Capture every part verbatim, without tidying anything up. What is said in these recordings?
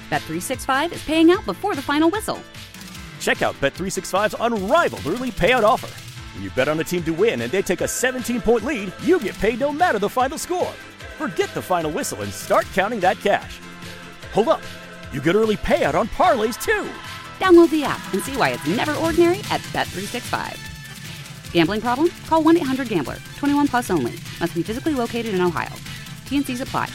Bet three sixty-five is paying out before the final whistle. Check out Bet three sixty-five's unrivaled early payout offer. When you bet on a team to win and they take a seventeen-point lead, you get paid no matter the final score. Forget the final whistle and start counting that cash. Hold up. You get early payout on parlays, too. Download the app and see why it's never ordinary at Bet three sixty-five. Gambling problem? Call one eight hundred gambler. twenty-one plus only. Must be physically located in Ohio. T N Cs apply.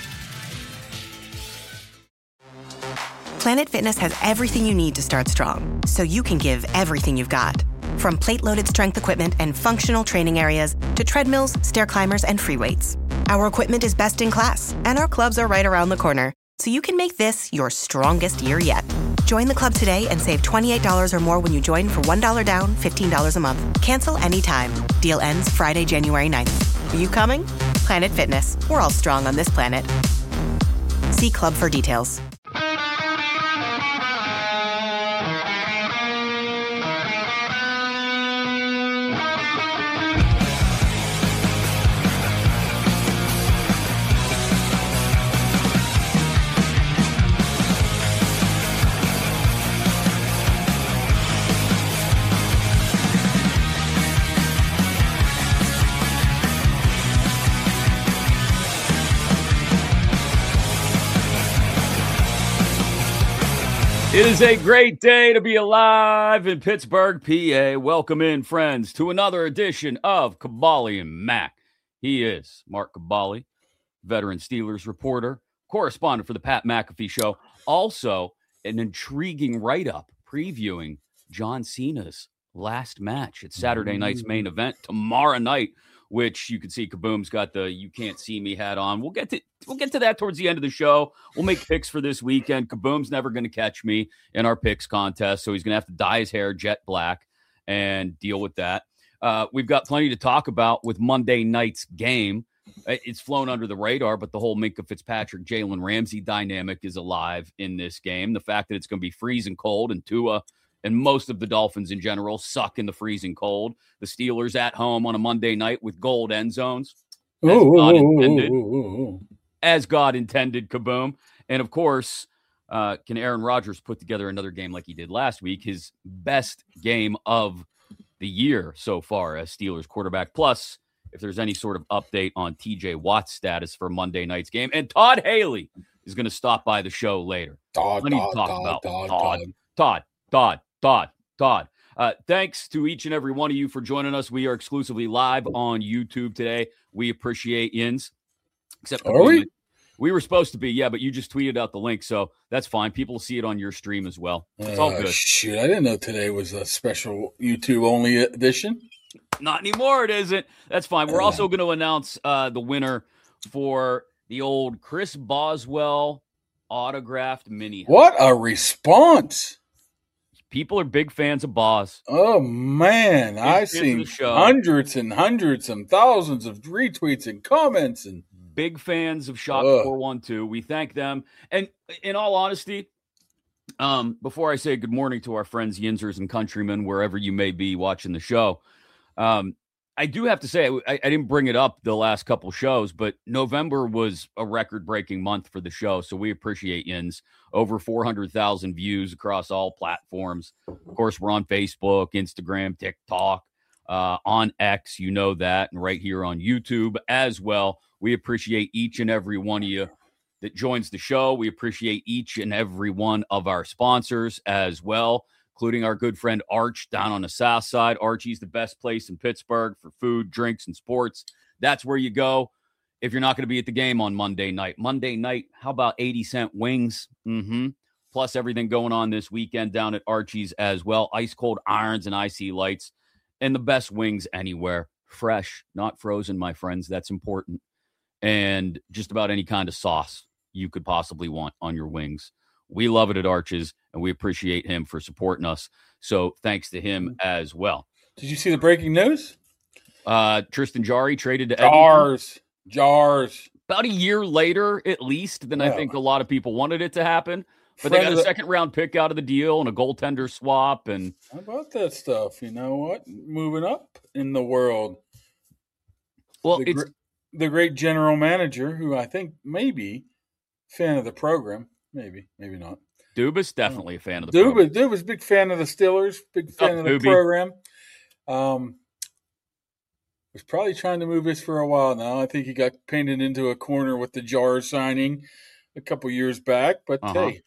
Planet Fitness has everything you need to start strong, so you can give everything you've got. From plate-loaded strength equipment and functional training areas to treadmills, stair climbers, and free weights. Our equipment is best in class, and our clubs are right around the corner, so you can make this your strongest year yet. Join the club today and save twenty-eight dollars or more when you join for one dollar down, fifteen dollars a month. Cancel anytime. Deal ends Friday, January ninth. Are you coming? Planet Fitness. We're all strong on this planet. See club for details. It is a great day to be alive in Pittsburgh, P A. Welcome in, friends, to another edition of Caballi and Mac. He is Mark Caballi, veteran Steelers reporter, correspondent for the Pat McAfee Show. Also, an intriguing write-up previewing John Cena's last match at Saturday night's main event tomorrow night, which you can see Kaboom's got the "You Can't See Me" hat on. We'll get to we'll get to that towards the end of the show. We'll make picks for this weekend. Kaboom's never going to catch me in our picks contest, so he's going to have to dye his hair jet black and deal with that. Uh, we've got plenty to talk about with Monday night's game. It's flown under the radar, but the whole Minkah Fitzpatrick, Jalen Ramsey dynamic is alive in this game. The fact that it's going to be freezing cold and Tua and most of the Dolphins in general suck in the freezing cold. The Steelers at home on a Monday night with gold end zones. As ooh, God intended. Ooh, ooh, ooh. As God intended, Kaboom. And, of course, uh, can Aaron Rodgers put together another game like he did last week, his best game of the year so far as Steelers quarterback? Plus, if there's any sort of update on T J Watt's status for Monday night's game. And Todd Haley is going to stop by the show later. Todd, Plenty Todd, to talk Todd, about. Todd, Todd, Todd. Todd, Todd. Todd, Todd. Uh, thanks to each and every one of you for joining us. We are exclusively live on YouTube today. We appreciate Yins. Except are we? We were supposed to be, yeah, but you just tweeted out the link, so that's fine. People will see it on your stream as well. It's all uh, good. Shit, I didn't know today was a special YouTube-only edition. Not anymore, it isn't. That's fine. We're also going to announce uh, the winner for the old Chris Boswell autographed mini. What a response. People are big fans of Boz. Oh, man. Big I've seen hundreds and hundreds and thousands of retweets and comments. And big fans of Shock Ugh. four one two. We thank them. And in all honesty, um, before I say good morning to our friends, Yinzers and countrymen, wherever you may be watching the show, um, I do have to say, I, I didn't bring it up the last couple shows, but November was a record-breaking month for the show, so we appreciate Yins. Over four hundred thousand views across all platforms. Of course, we're on Facebook, Instagram, TikTok, uh, on X, you know that, and right here on YouTube as well. We appreciate each and every one of you that joins the show. We appreciate each and every one of our sponsors as well, including our good friend Arch down on the south side. Archie's the best place in Pittsburgh for food, drinks, and sports. That's where you go if you're not going to be at the game on Monday night. Monday night, how about eighty cent wings? Mm-hmm. Plus everything going on this weekend down at Archie's as well. Ice-cold irons and I C lights and the best wings anywhere. Fresh, not frozen, my friends. That's important. And just about any kind of sauce you could possibly want on your wings. We love it at Arches, and we appreciate him for supporting us. So thanks to him as well. Did you see the breaking news? Uh, Tristan Jarry traded to Jars. Edmonton. Jars. About a year later, at least, than yeah. I think a lot of people wanted it to happen. But Friend they got a the- second-round pick out of the deal and a goaltender swap. And how about that stuff? You know what? Moving up in the world. Well, the, it's... gr- the great general manager, who I think may be fan of the program, maybe, maybe not. Dubas, definitely a fan of the Dubas. program. Dubas, big fan of the Steelers, big fan Up, of the Doobie. program. Um, was probably trying to move this for a while now. I think he got painted into a corner with the Jar signing a couple years back, but Uh-huh. hey,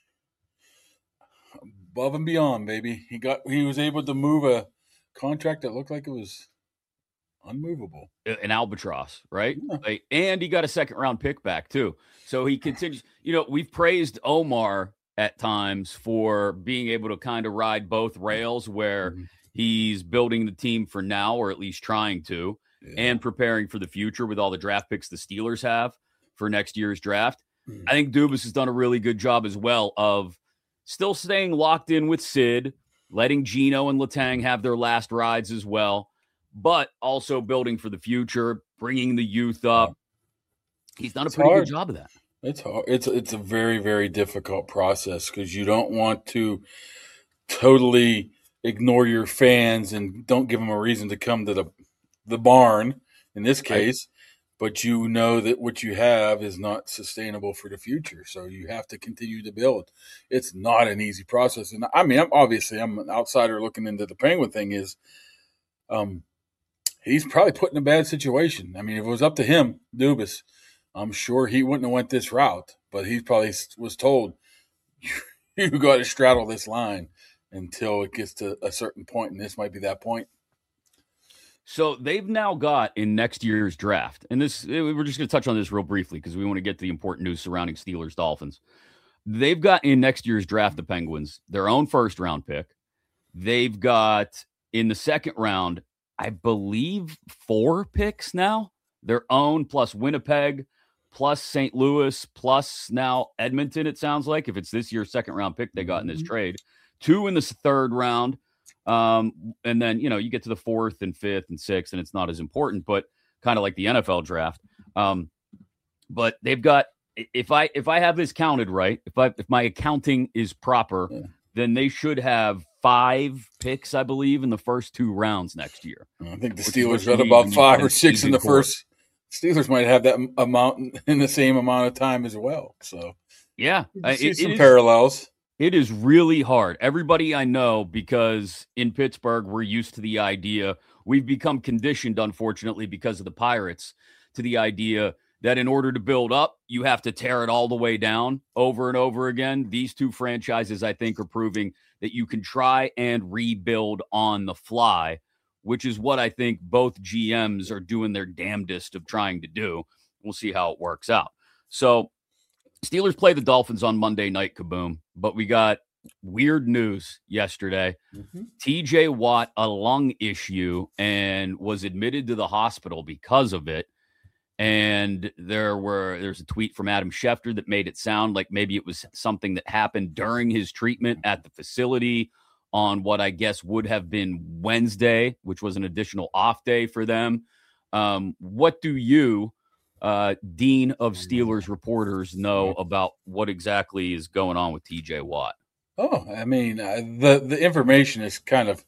above and beyond, baby. He got he was able to move a contract that looked like it was unmovable. An albatross, right? Yeah. Like, and he got a second round pick back too. So he continues. You know, we've praised Omar at times for being able to kind of ride both rails, where Mm-hmm. he's building the team for now, or at least trying to, Yeah. and preparing for the future with all the draft picks the Steelers have for next year's draft. Mhm. I think Dubas has done a really good job as well of still staying locked in with Sid, letting Gino and Letang have their last rides as well, but also building for the future, bringing the youth up. He's done a It's pretty hard. good job of that. It's hard. It's it's a very very difficult process because you don't want to totally ignore your fans and don't give them a reason to come to the the barn in this case, but you know that what you have is not sustainable for the future, so you have to continue to build. It's not an easy process, and I mean, I'm obviously I'm an outsider looking into the Penguin thing. Is um, he's probably put in a bad situation. I mean, if it was up to him, Dubas, I'm sure he wouldn't have went this route, but he probably was told, you got to straddle this line until it gets to a certain point, and this might be that point. So they've now got in next year's draft, and this we're just going to touch on this real briefly because we want to get to the important news surrounding Steelers Dolphins. They've got in next year's draft, the Penguins, their own first round pick. They've got in the second round, I believe, four picks now, their own plus Winnipeg, plus Saint Louis, plus now Edmonton, it sounds like, if it's this year's second round pick they got in this trade. Two in the third round. Um, and then, you know, you get to the fourth and fifth and sixth, and it's not as important, but kind of like the N F L draft. Um, but they've got, if I if I have this counted right, if I if my accounting is proper, Yeah. then they should have five picks, I believe, in the first two rounds next year. I think the Which is what Steelers you got need about when you five put or in six in the season court. first. Steelers might have that amount in the same amount of time as well. So Yeah, you I- see it- some it is- parallels. It is really hard. Everybody I know, because in Pittsburgh, we're used to the idea, we've become conditioned, unfortunately, because of the Pirates, to the idea that in order to build up, you have to tear it all the way down over and over again. These two franchises, I think, are proving that you can try and rebuild on the fly, which is what I think both G Ms are doing their damnedest of trying to do. We'll see how it works out. So, Steelers play the Dolphins on Monday night, kaboom. But we got weird news yesterday. Mm-hmm. T J Watt, a lung issue, and was admitted to the hospital because of it. And there were there's a tweet from Adam Schefter that made it sound like maybe it was something that happened during his treatment at the facility on what I guess would have been Wednesday, which was an additional off day for them. Um, what do you, uh, Dean of Steelers reporters, know about what exactly is going on with T J Watt? Oh, I mean, uh, the the information has kind of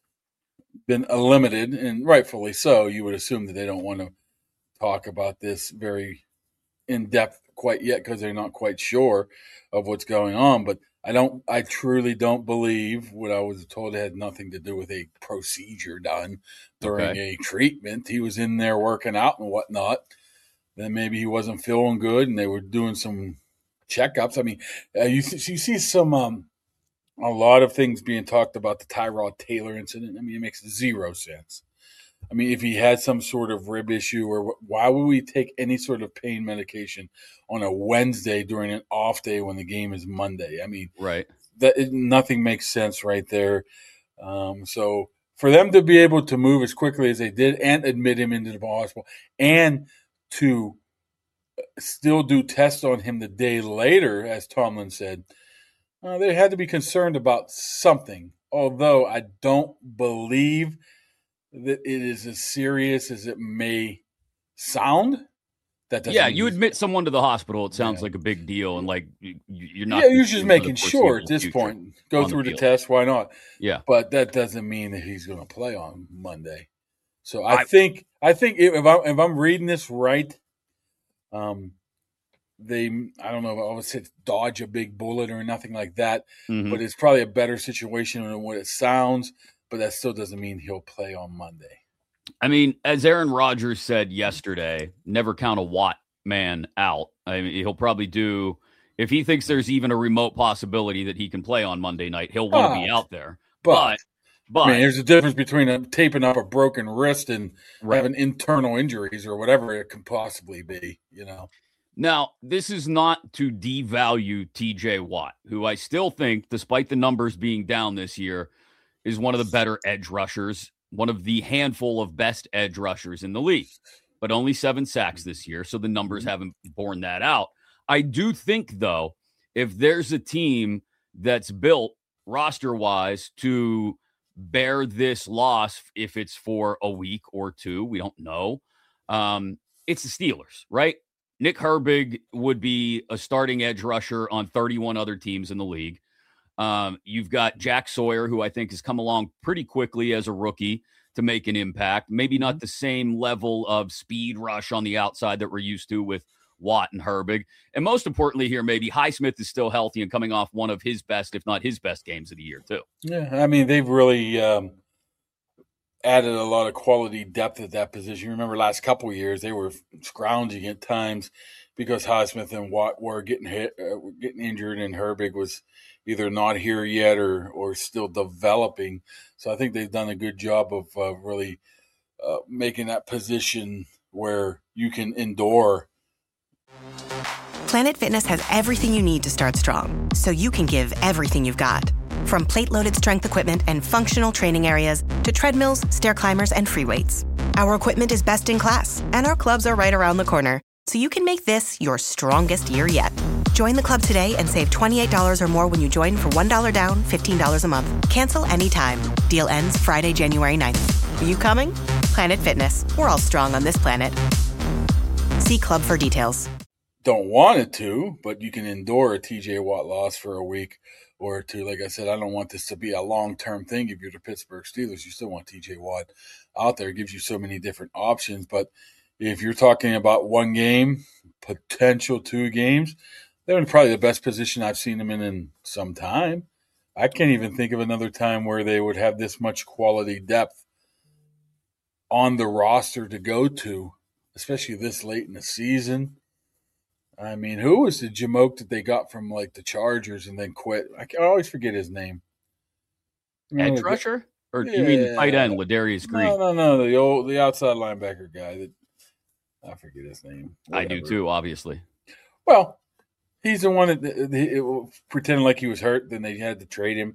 been uh, limited, and rightfully so. You would assume that they don't want to talk about this very in depth quite yet because they're not quite sure of what's going on. But I don't, I truly don't believe what I was told had nothing to do with a procedure done during Okay. a treatment. He was in there working out and whatnot. Then maybe he wasn't feeling good, and they were doing some checkups. I mean, uh, you you see some um, a lot of things being talked about the Tyrod Taylor incident. I mean, it makes zero sense. I mean, if he had some sort of rib issue, or why would we take any sort of pain medication on a Wednesday during an off day when the game is Monday? I mean, Right. that it, nothing makes sense right there. Um, so for them to be able to move as quickly as they did and admit him into the hospital and to still do tests on him the day later, as Tomlin said, uh, they had to be concerned about something. Although I don't believe that it is as serious as it may sound. That doesn't Yeah, mean you he's- admit someone to the hospital, it sounds Yeah. like a big deal, and like you- you're not. Yeah, you're just concerned for making the sure at foreseeable this future point. Go on through the field. test. Why not? Yeah. But that doesn't mean that he's going to play on Monday. So I, I- think I think if I'm if I'm reading this right, um, they, I don't know if I would say dodge a big bullet or nothing like that, Mm-hmm. but it's probably a better situation than what it sounds, but that still doesn't mean he'll play on Monday. I mean, as Aaron Rodgers said yesterday, never count a Watt man out. I mean, he'll probably do, if he thinks there's even a remote possibility that he can play on Monday night, he'll want to be out there. But, But, but, I mean, there's a difference between a, taping up a broken wrist and Right. having internal injuries or whatever it can possibly be, you know. Now, this is not to devalue T J Watt, who I still think, despite the numbers being down this year, is one of the better edge rushers, one of the handful of best edge rushers in the league, but only seven sacks this year, so the numbers haven't borne that out. I do think, though, if there's a team that's built roster-wise to bear this loss, if it's for a week or two, we don't know, um, it's the Steelers, right? Nick Herbig would be a starting edge rusher on thirty-one other teams in the league. Um, you've got Jack Sawyer, who I think has come along pretty quickly as a rookie to make an impact. Maybe not the same level of speed rush on the outside that we're used to with Watt and Herbig. And most importantly here, maybe Highsmith is still healthy and coming off one of his best, if not his best games of the year, too. Yeah, I mean, they've really um, added a lot of quality depth at that position. Remember last couple of years, they were scrounging at times because Highsmith and Watt were getting hit, uh, getting injured, and Herbig was either not here yet or or still developing. So I think they've done a good job of uh, really uh, making that position where you can endure. Planet Fitness has everything you need to start strong, so you can give everything you've got. From plate-loaded strength equipment and functional training areas to treadmills, stair climbers, and free weights. Our equipment is best in class, and our clubs are right around the corner, so you can make this your strongest year yet. Join the club today and save twenty-eight dollars or more when you join for one dollar down, fifteen dollars a month. Cancel anytime. Deal ends Friday, January ninth. Are you coming? Planet Fitness. We're all strong on this planet. See club for details. Don't want it to, but you can endure a T J Watt loss for a week or two. Like I said, I don't want this to be a long-term thing. If you're the Pittsburgh Steelers, you still want T J Watt out there. It gives you so many different options. But if you're talking about one game, potential two games, they're in probably the best position I've seen them in in some time. I can't even think of another time where they would have this much quality depth on the roster to go to, especially this late in the season. I mean, who was the Jamoke that they got from, like, the Chargers and then quit? I, can, I always forget his name. Edge the, rusher? Or yeah. you mean the tight end, Ladarius Green? No, no, no, the old, the outside linebacker guy. That I forget his name. Whatever. I do too, obviously. Well, he's the one that, that, that pretended like he was hurt. Then they had to trade him.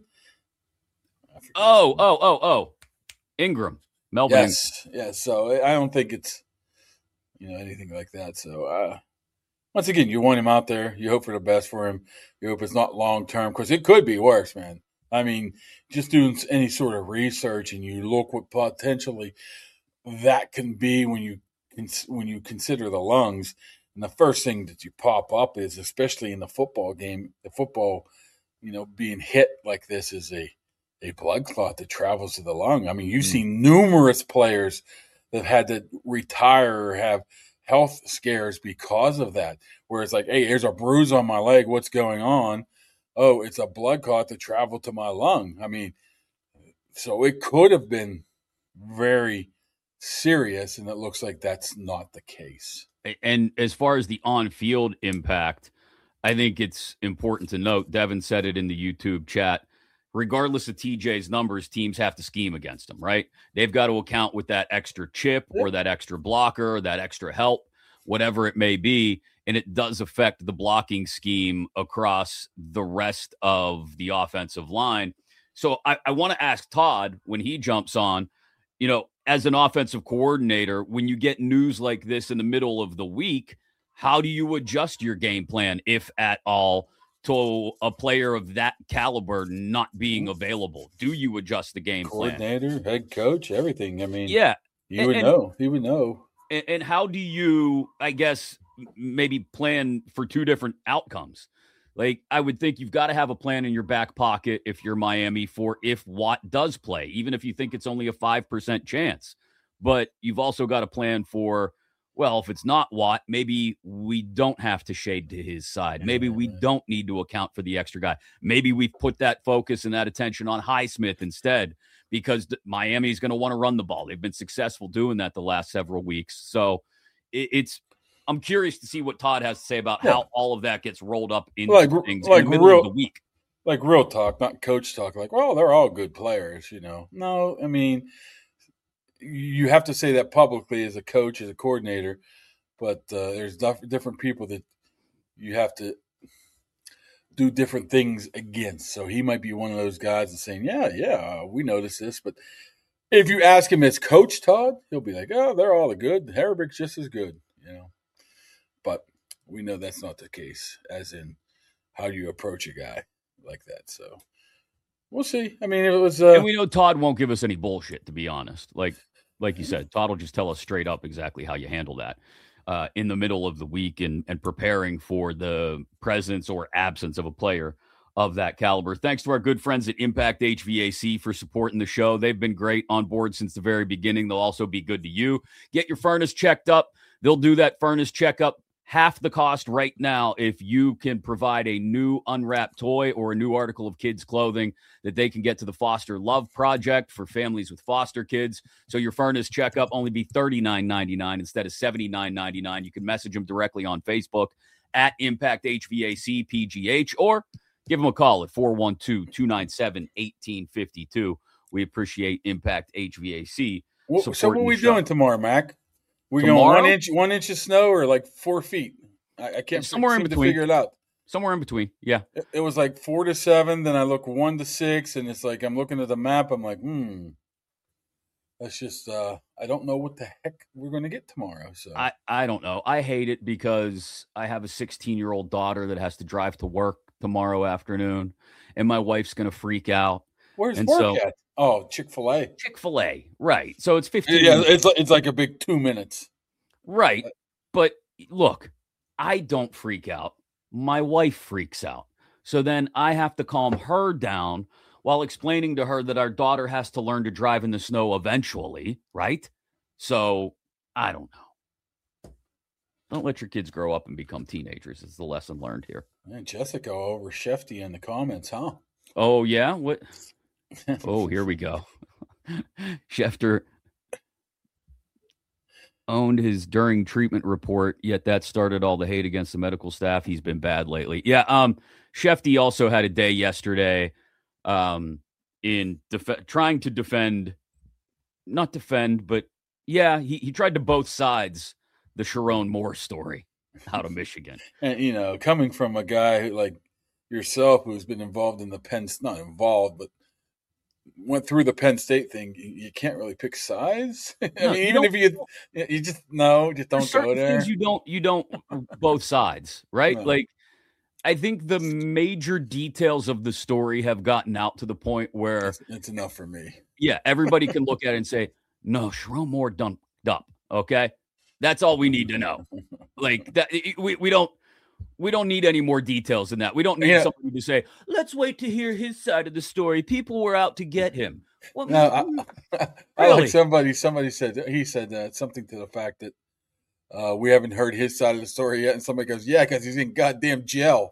Oh, oh, oh, oh. Ingram. Melvin yes, Ingram. Yes. So I don't think it's, you know, anything like that. So, uh, once again, you want him out there. You hope for the best for him. You hope it's not long-term because it could be worse, man. I mean, just doing any sort of research and you look what potentially that can be when you when you consider the lungs. And the first thing that you pop up is, especially in the football game, the football, you know, being hit like this is a, a blood clot that travels to the lung. I mean, you've mm. seen numerous players that have had to retire or have health scares because of that, where it's like, hey, here's a bruise on my leg. What's going on? Oh, it's a blood clot that traveled to my lung. I mean, so it could have been very serious, and it looks like that's not the case. And as far as the on-field impact, I think it's important to note, Devin said it in the YouTube chat, regardless of T J's numbers, teams have to scheme against him, right? They've got to account with that extra chip or that extra blocker or that extra help, whatever it may be, and it does affect the blocking scheme across the rest of the offensive line. So I, I want to ask Todd, when he jumps on, you know, as an offensive coordinator, when you get news like this in the middle of the week, how do you adjust your game plan, if at all, to a player of that caliber not being available? Do you adjust the game Coordinator, plan? Head coach, everything. I mean, yeah, you and, would and, know. He would know. And, and how do you, I guess, maybe plan for two different outcomes? Like, I would think you've got to have a plan in your back pocket if you're Miami for if Watt does play, even if you think it's only a five percent chance. But you've also got a plan for well, if it's not Watt, maybe we don't have to shade to his side. Maybe we don't need to account for the extra guy. Maybe we put that focus and that attention on Highsmith instead, because Miami is going to want to run the ball. They've been successful doing that the last several weeks. So it, it's I'm curious to see what Todd has to say about yeah. how all of that gets rolled up into like, things like in the middle real, of the week. Like real talk, not coach talk. Like, well, they're all good players, you know. No, I mean, you have to say that publicly as a coach, as a coordinator, but uh, there's different people that you have to do different things against. So he might be one of those guys that's saying, yeah, yeah, we noticed this. But if you ask him as coach, Todd, he'll be like, oh, they're all good. Harabrick's just as good, you know. But we know that's not the case, as in how do you approach a guy like that. So we'll see. I mean, it was uh, – and we know Todd won't give us any bullshit, to be honest. Like, like you said, Todd will just tell us straight up exactly how you handle that. Uh, in the middle of the week and, and preparing for the presence or absence of a player of that caliber. Thanks to our good friends at Impact H V A C for supporting the show. They've been great on board since the very beginning. They'll also be good to you. Get your furnace checked up. They'll do that furnace checkup half the cost right now if you can provide a new unwrapped toy or a new article of kids' clothing that they can get to the Foster Love Project for families with foster kids. So your furnace checkup only be thirty-nine ninety-nine instead of seventy-nine ninety-nine. You can message them directly on Facebook at Impact H V A C P G H or give them a call at four one two, two nine seven, one eight five two. We appreciate Impact H V A C. Well, so what are we doing tomorrow, Mac? We're Tomorrow, going one inch, one inch of snow, or like four feet. I, I can't somewhere seem in to between. figure it out. Somewhere in between, yeah. It, it was like four to seven. Then I look one to six, and it's like I'm looking at the map. I'm like, hmm, that's just. Uh, I don't know what the heck we're going to get tomorrow. So I, I don't know. I hate it because I have a sixteen year old daughter that has to drive to work tomorrow afternoon, and my wife's going to freak out. Where's and work so, at? Oh, Chick-fil-A. Chick-fil-A, right? So it's fifteen. Yeah, it's like, it's like a big two minutes. Right. But look, I don't freak out. My wife freaks out. So then I have to calm her down while explaining to her that our daughter has to learn to drive in the snow eventually, right? So I don't know. Don't let your kids grow up and become teenagers. It's the lesson learned here. Man, Jessica over Shefty in the comments, huh? Oh, yeah? What? Oh, here we go. Schefter owned his during treatment report, yet that started all the hate against the medical staff. He's been bad lately. Yeah, um, Shefty also had a day yesterday um, in def- trying to defend, not defend, but yeah, he, he tried to both sides the Sharon Moore story out of Michigan. And, you know, coming from a guy who, like yourself who's been involved in the Penn, not involved, but went through the Penn State thing, you, you can't really pick sides. I No, mean, you even don't- if you, you just no, just don't certain go there. things you don't you don't both sides, right? No. Like I think the major details of the story have gotten out to the point where It's, it's enough for me. yeah, everybody can look at it and say, no, Sharon Moore dumped up. Okay. That's all we need to know. Like that we, we don't we don't need any more details than that. We don't need Yeah. somebody to say, let's wait to hear his side of the story. People were out to get him. Well, No, I, I Really? like somebody. Somebody said he said that something to the fact that uh, we haven't heard his side of the story yet, and somebody goes, "Yeah, because he's in goddamn jail."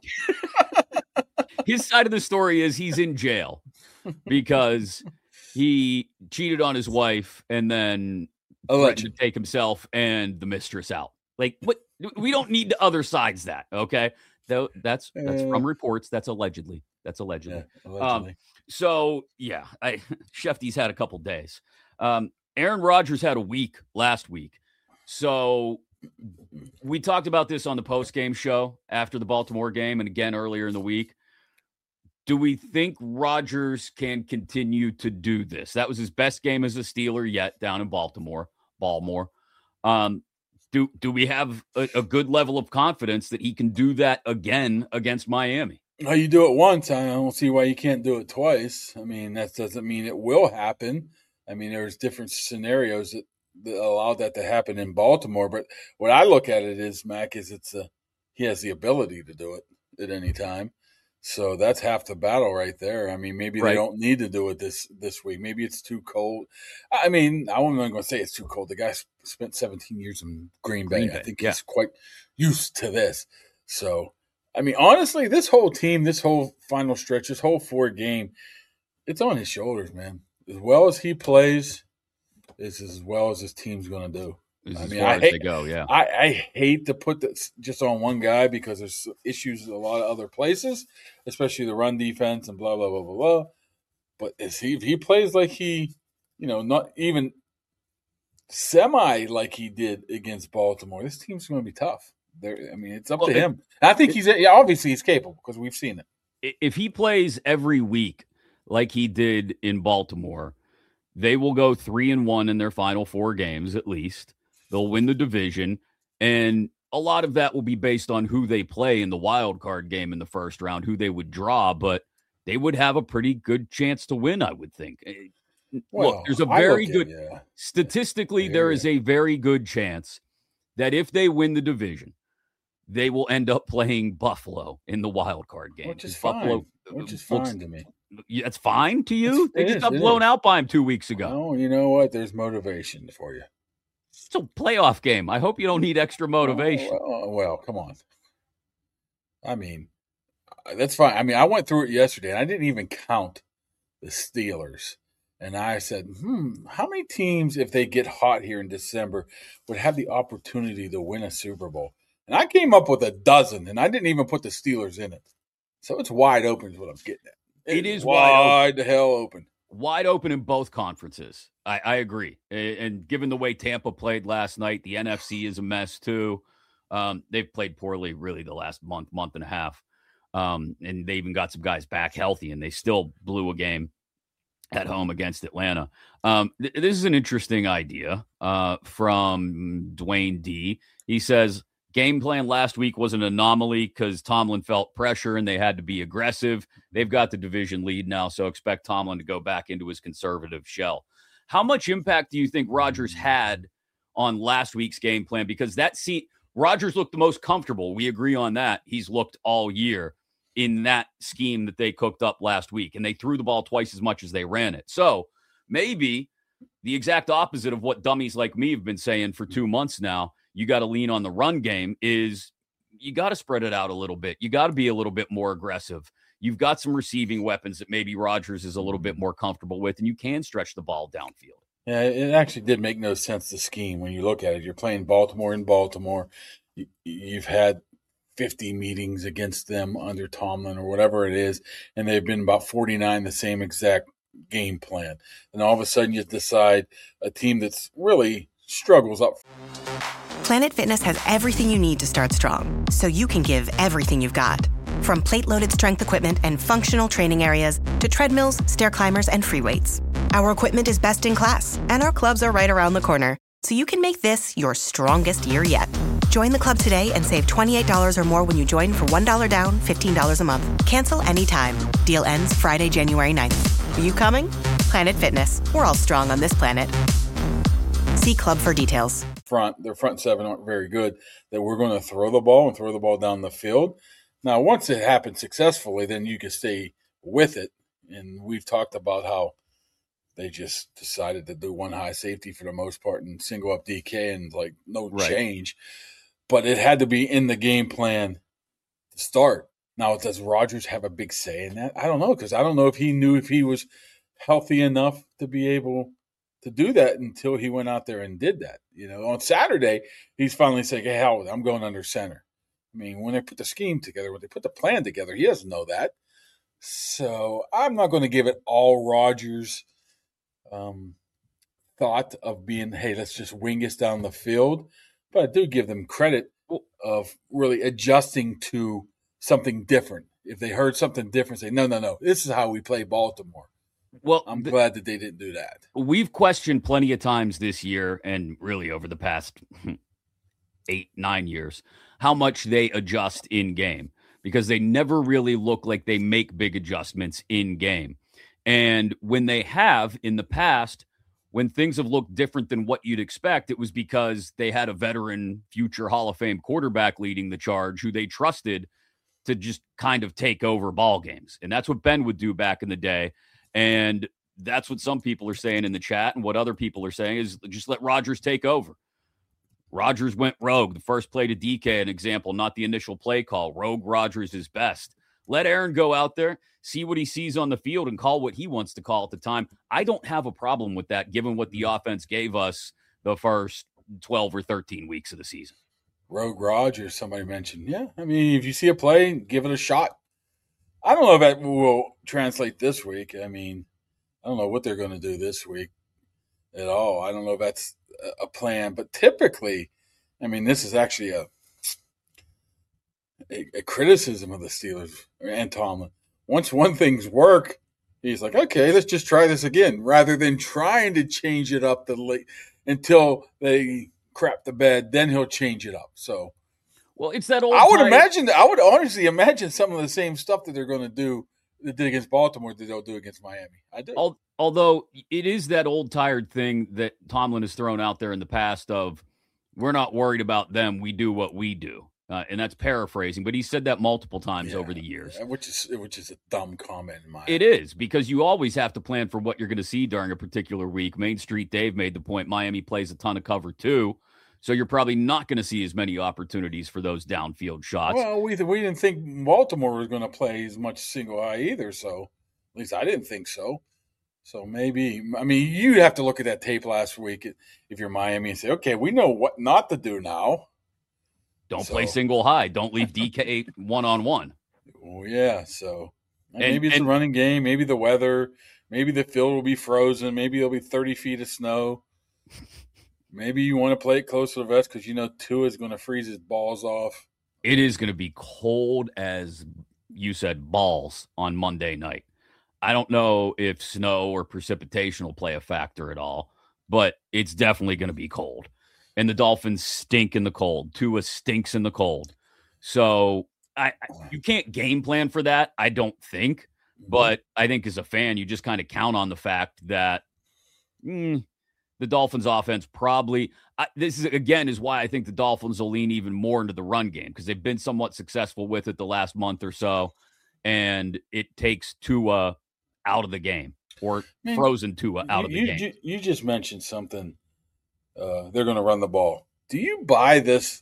his side of the story is he's in jail because he cheated on his wife and then threatened Allegedly. to take himself and the mistress out. Like, what? We don't need the other sides that, okay? Though that's that's Uh, from reports. That's allegedly. That's allegedly. Yeah, allegedly. So yeah, I Shefty's had a couple days. Um, Aaron Rodgers had a week last week. So we talked about this on the post-game show after the Baltimore game and again earlier in the week. Do we think Rodgers can continue to do this? That was his best game as a Steeler yet down in Baltimore, Baltimore. Um, do do we have a, a good level of confidence that he can do that again against Miami? Well, you do it once. I don't see why you can't do it twice. I mean, that doesn't mean it will happen. I mean, there's different scenarios that, that allow that to happen in Baltimore. But what I look at it is, Mac, is it's a he has the ability to do it at any time. So that's half the battle right there. I mean, maybe Right. they don't need to do it this this week. Maybe it's too cold. I mean, I wasn't going to say it's too cold. The guy spent seventeen years in Green Bay. Green Bay, I think yeah. he's quite used to this. So, I mean, honestly, this whole team, this whole final stretch, this whole four game, it's on his shoulders, man. As well as he plays, is as well as his team's going to do. Is I as mean, far I as hate, they go, yeah. I, I hate to put this just on one guy because there's issues in a lot of other places, especially the run defense and blah, blah, blah, blah, blah. But is he, if he plays like he, you know, not even semi like he did against Baltimore, this team's going to be tough. There, I mean, it's up Well, to it- him. And I think he's, yeah, obviously he's capable because we've seen it. If he plays every week like he did in Baltimore, they will go three and one in their final four games at least. They'll win the division, and a lot of that will be based on who they play in the wild card game in the first round, who they would draw, but they would have a pretty good chance to win, I would think. Well, Look, there's a I very look at- good yeah. statistically, I there hear is ya. a very good chance that if they win the division, they will end up playing Buffalo in the wild card game. Which is Buffalo fine. Which is looks- fine to me. Yeah, That's fine to you? It's- They it just is, got it blown is. out by him two weeks ago. Oh, you know what? There's motivation for you. It's a playoff game. I hope you don't need extra motivation. Oh, well, well, come on. I mean, that's fine. I mean, I went through it yesterday, and I didn't even count the Steelers. And I said, hmm, how many teams, if they get hot here in December, would have the opportunity to win a Super Bowl? And I came up with a dozen, and I didn't even put the Steelers in it. So it's wide open is what I'm getting at. It It's is wide wide the hell open. Wide open in both conferences. I, I agree. A- And given the way Tampa played last night, the N F C is a mess too. Um, they've played poorly really the last month, month and a half. Um, and they even got some guys back healthy, and they still blew a game at home against Atlanta. Um, th- this is an interesting idea uh, from Dwayne D. He says, game plan last week was an anomaly because Tomlin felt pressure and they had to be aggressive. They've got the division lead now, so expect Tomlin to go back into his conservative shell. How much impact do you think Rodgers had on last week's game plan? Because that se- Rodgers looked the most comfortable. We agree on that. He's looked all year in that scheme that they cooked up last week, and they threw the ball twice as much as they ran it. So maybe the exact opposite of what dummies like me have been saying for two months now, you got to lean on the run game, is you got to spread it out a little bit. You got to be a little bit more aggressive. You've got some receiving weapons that maybe Rodgers is a little bit more comfortable with, and you can stretch the ball downfield. Yeah, it actually did make no sense, the scheme, when you look at it. You're playing Baltimore in Baltimore. You, you've had fifty meetings against them under Tomlin or whatever it is, and they've been about forty-nine the same exact game plan. And all of a sudden you decide a team that's really struggles up. Planet Fitness has everything you need to start strong, so you can give everything you've got. From plate-loaded strength equipment and functional training areas to treadmills, stair climbers, and free weights. Our equipment is best in class, and our clubs are right around the corner, so you can make this your strongest year yet. Join the club today and save twenty-eight dollars or more when you join for one dollar down, fifteen dollars a month. Cancel anytime. Deal ends Friday, January ninth. Are you coming? Planet Fitness. We're all strong on this planet. See club for details. Front, their front seven aren't very good, that we're going to throw the ball and throw the ball down the field. Now, once it happens successfully, then you can stay with it. And we've talked about how they just decided to do one high safety for the most part and single up D K and like no Right. change. But it had to be in the game plan to start. Now, does Rodgers have a big say in that? I don't know, because I don't know if he knew if he was healthy enough to be able to do that until he went out there and did that. You know, on Saturday, he's finally saying, hey, hell with it, I'm going under center. I mean, when they put the scheme together, when they put the plan together, he doesn't know that. So I'm not going to give it all Rodgers' um, thought of being, hey, let's just wing us down the field. But I do give them credit of really adjusting to something different. If they heard something different, say, no, no, no, this is how we play Baltimore. Well, I'm th- glad that they didn't do that. we've questioned plenty of times this year and really over the past eight, nine years, how much they adjust in game, because they never really look like they make big adjustments in game. And when they have in the past, when things have looked different than what you'd expect, it was because they had a veteran future Hall of Fame quarterback leading the charge who they trusted to just kind of take over ball games. And that's what Ben would do back in the day. And that's what some people are saying in the chat. And what other people are saying is just let Rodgers take over. Rodgers went rogue. The first play to D K, an example, not the initial play call. Rogue Rodgers is best. Let Aaron go out there, see what he sees on the field, and call what he wants to call at the time. I don't have a problem with that, given what the offense gave us the first twelve or thirteen weeks of the season. Rogue Rodgers, somebody mentioned. Yeah, I mean, if you see a play, give it a shot. I don't know if that will translate this week. I mean, I don't know what they're going to do this week at all. I don't know if that's a plan, but typically, I mean, this is actually a a, a criticism of the Steelers and Tomlin. Once one thing's work, he's like, okay, let's just try this again, rather than trying to change it up the late until they crap the bed. Then he'll change it up. So, well, it's that old. I would time. imagine. I would honestly imagine some of the same stuff that they're going to do they did against Baltimore that they'll do against Miami. I do. Although it is that old tired thing that Tomlin has thrown out there in the past of we're not worried about them, we do what we do. Uh, and that's paraphrasing, but he said that multiple times yeah, over the years. Which is which is a dumb comment in my It opinion. Is, because you always have to plan for what you're going to see during a particular week. Main Street Dave made the point Miami plays a ton of cover too, so you're probably not going to see as many opportunities for those downfield shots. Well, we we didn't think Baltimore was going to play as much single high either, so at least I didn't think so. So maybe, I mean, you have to look at that tape last week if you're Miami and say, okay, we know what not to do now. Don't so. play single high. Don't leave D K one-on-one. Oh, yeah. So and, maybe it's and, a running game. Maybe the weather. Maybe the field will be frozen. Maybe there'll be thirty feet of snow. Maybe you want to play it close to the vest because you know Tua is going to freeze his balls off. It is going to be cold as, you said, balls on Monday night. I don't know if snow or precipitation will play a factor at all, but it's definitely going to be cold. And the Dolphins stink in the cold. Tua stinks in the cold. So I, I you can't game plan for that, I don't think. But I think as a fan, you just kind of count on the fact that mm, the Dolphins offense probably I, – this is again is why I think the Dolphins will lean even more into the run game because they've been somewhat successful with it the last month or so. And it takes Tua out of the game or Man, frozen Tua out you, of the you, game. You just mentioned something. Uh, they're going to run the ball. Do you buy this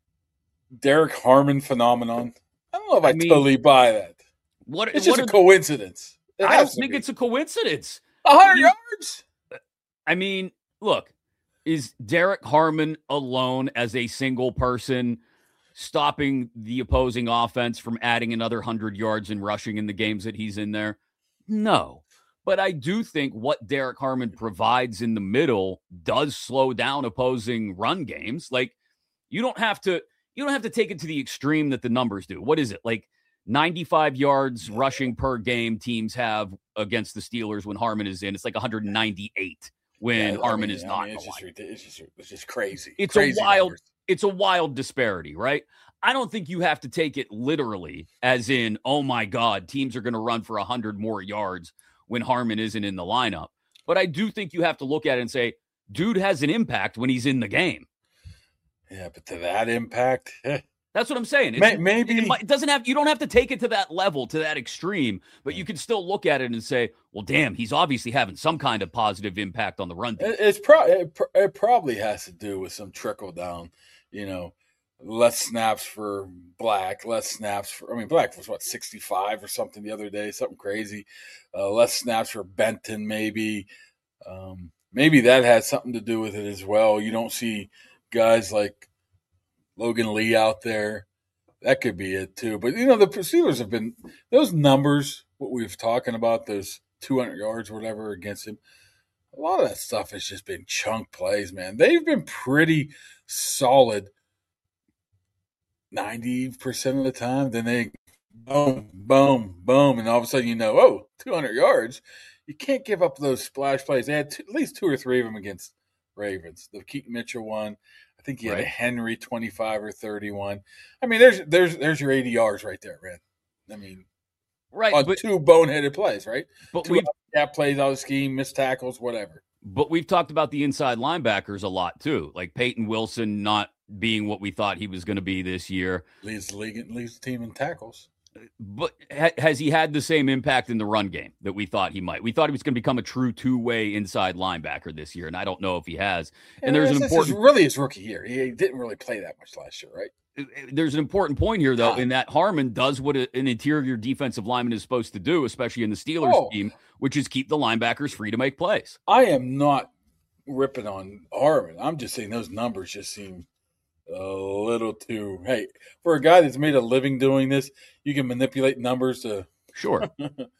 Derek Harmon phenomenon? I don't know if I, I mean, totally buy that. What, it's what just a coincidence. It I don't think be. It's a coincidence. A hundred yards? I mean, look, is Derek Harmon alone as a single person stopping the opposing offense from adding another hundred yards and rushing in the games that he's in there? No. But I do think what Derek Harmon provides in the middle does slow down opposing run games. Like you don't have to, you don't have to take it to the extreme that the numbers do. What is it? Like ninety-five yards rushing per game teams have against the Steelers when Harmon is in. It's like one hundred ninety-eight when yeah, Harmon I mean, is not. I mean, it's, just, it's, just, it's just crazy. It's crazy a wild, numbers. It's a wild disparity, right? I don't think you have to take it literally as in, oh my God, teams are going to run for one hundred more yards when Harmon isn't in the lineup. But I do think you have to look at it and say, dude has an impact when he's in the game. Yeah, but to that impact, that's what I'm saying. It's, maybe it, it doesn't have. You don't have to take it to that level, to that extreme, but you can still look at it and say, well, damn, he's obviously having some kind of positive impact on the run. It, it's pro- it, it probably has to do with some trickle down, you know, less snaps for Black, less snaps for, I mean, Black was what, sixty-five or something the other day, something crazy. Uh, less snaps for Benton, maybe. Um, maybe that has something to do with it as well. You don't see guys like Logan Lee out there. That could be it too. But, you know, the Steelers have been, those numbers, what we've talking about, those two hundred yards or whatever against him, a lot of that stuff has just been chunk plays, man. They've been pretty solid ninety percent of the time. Then they boom, boom, boom, and all of a sudden you know, oh, two hundred yards. You can't give up those splash plays. They had two, at least two or three of them against Ravens. The Keaton Mitchell one. I think you had right. a Henry twenty-five or thirty-one. I mean, there's there's there's your eighty yards right there, man. I mean, right, on but, two boneheaded plays, right? But two we gap plays out of scheme, missed tackles, whatever. But we've talked about the inside linebackers a lot too, like Peyton Wilson not being what we thought he was going to be this year. Leads the league, leads the team in tackles. But ha- has he had the same impact in the run game that we thought he might? We thought he was going to become a true two-way inside linebacker this year, and I don't know if he has. And yeah, there's this an important is really his rookie year. He didn't really play that much last year, right? There's an important point here, though, in that Harmon does what a, an interior defensive lineman is supposed to do, especially in the Steelers oh. team, which is keep the linebackers free to make plays. I am not ripping on Harmon. I'm just saying those numbers just seem a little too. Hey, for a guy that's made a living doing this, you can manipulate numbers to sure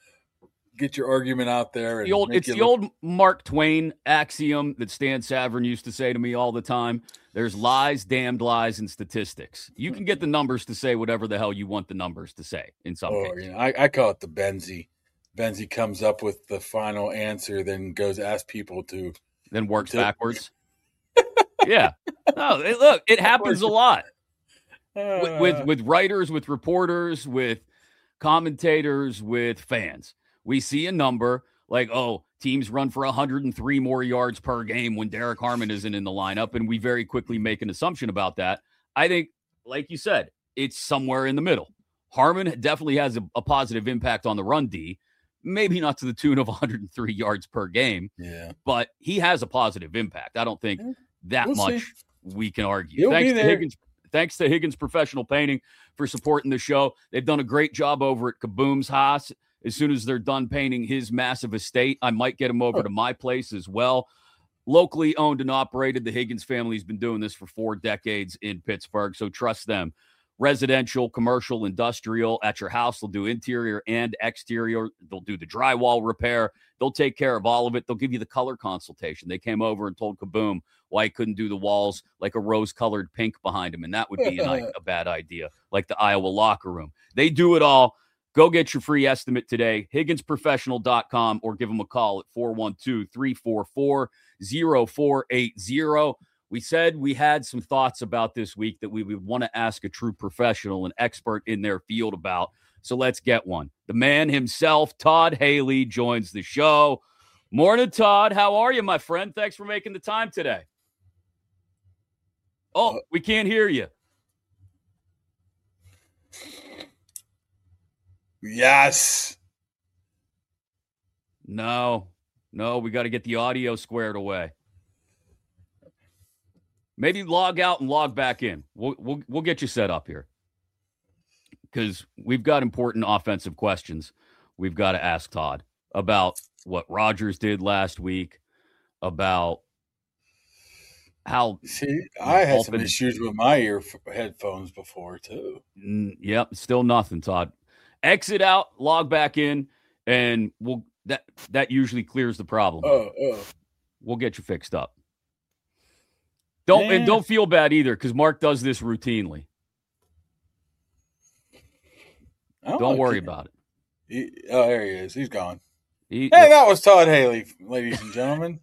get your argument out there. And the old, it's the look- old Mark Twain axiom that Stan Savran used to say to me all the time. There's lies, damned lies, and statistics. You can get the numbers to say whatever the hell you want the numbers to say in some or, cases. You know, I, I call it the Benzie. Benzie comes up with the final answer, then goes ask people to. Then works to- backwards. Yeah. No, it, look, it happens a lot uh, with, with with writers, with reporters, with commentators, with fans. We see a number like, oh, teams run for one hundred three more yards per game when Derek Harmon isn't in the lineup, and we very quickly make an assumption about that. I think, like you said, it's somewhere in the middle. Harmon definitely has a, a positive impact on the run D, maybe not to the tune of one hundred three yards per game, yeah, but he has a positive impact. I don't think that we'll much see. We can argue. He'll Thanks be to there. Higgins. Thanks to Higgins Professional Painting for supporting the show. They've done a great job over at Kaboom's Haas. As soon as they're done painting his massive estate, I might get him over oh. to my place as well. Locally owned and operated, the Higgins family's been doing this for four decades in Pittsburgh, so trust them. Residential, commercial, industrial at your house. They'll do interior and exterior. They'll do the drywall repair. They'll take care of all of it. They'll give you the color consultation. They came over and told Kaboom why he couldn't do the walls like a rose-colored pink behind him, and that would be an, a bad idea, like the Iowa locker room. They do it all. Go get your free estimate today, Higgins Professional dot com, or give them a call at four one two, three four four, zero four eight zero. We said we had some thoughts about this week that we would want to ask a true professional, an expert in their field about. So let's get one. The man himself, Todd Haley, joins the show. Morning, Todd. How are you, my friend? Thanks for making the time today. Oh, we can't hear you. Yes. No, no, we got to get the audio squared away. Maybe log out and log back in. We'll we'll we'll get you set up here because we've got important offensive questions we've got to ask Todd about what Rodgers did last week, about how. See, I had some issues with my ear headphones before too. Mm, yep, still nothing, Todd. Exit out, log back in, and we'll that that usually clears the problem. Oh, oh. We'll get you fixed up. Don't Man. and don't feel bad either, because Mark does this routinely. Don't, don't worry about it. He, oh, there he is. He's gone. He, hey, that was Todd Haley, ladies and gentlemen.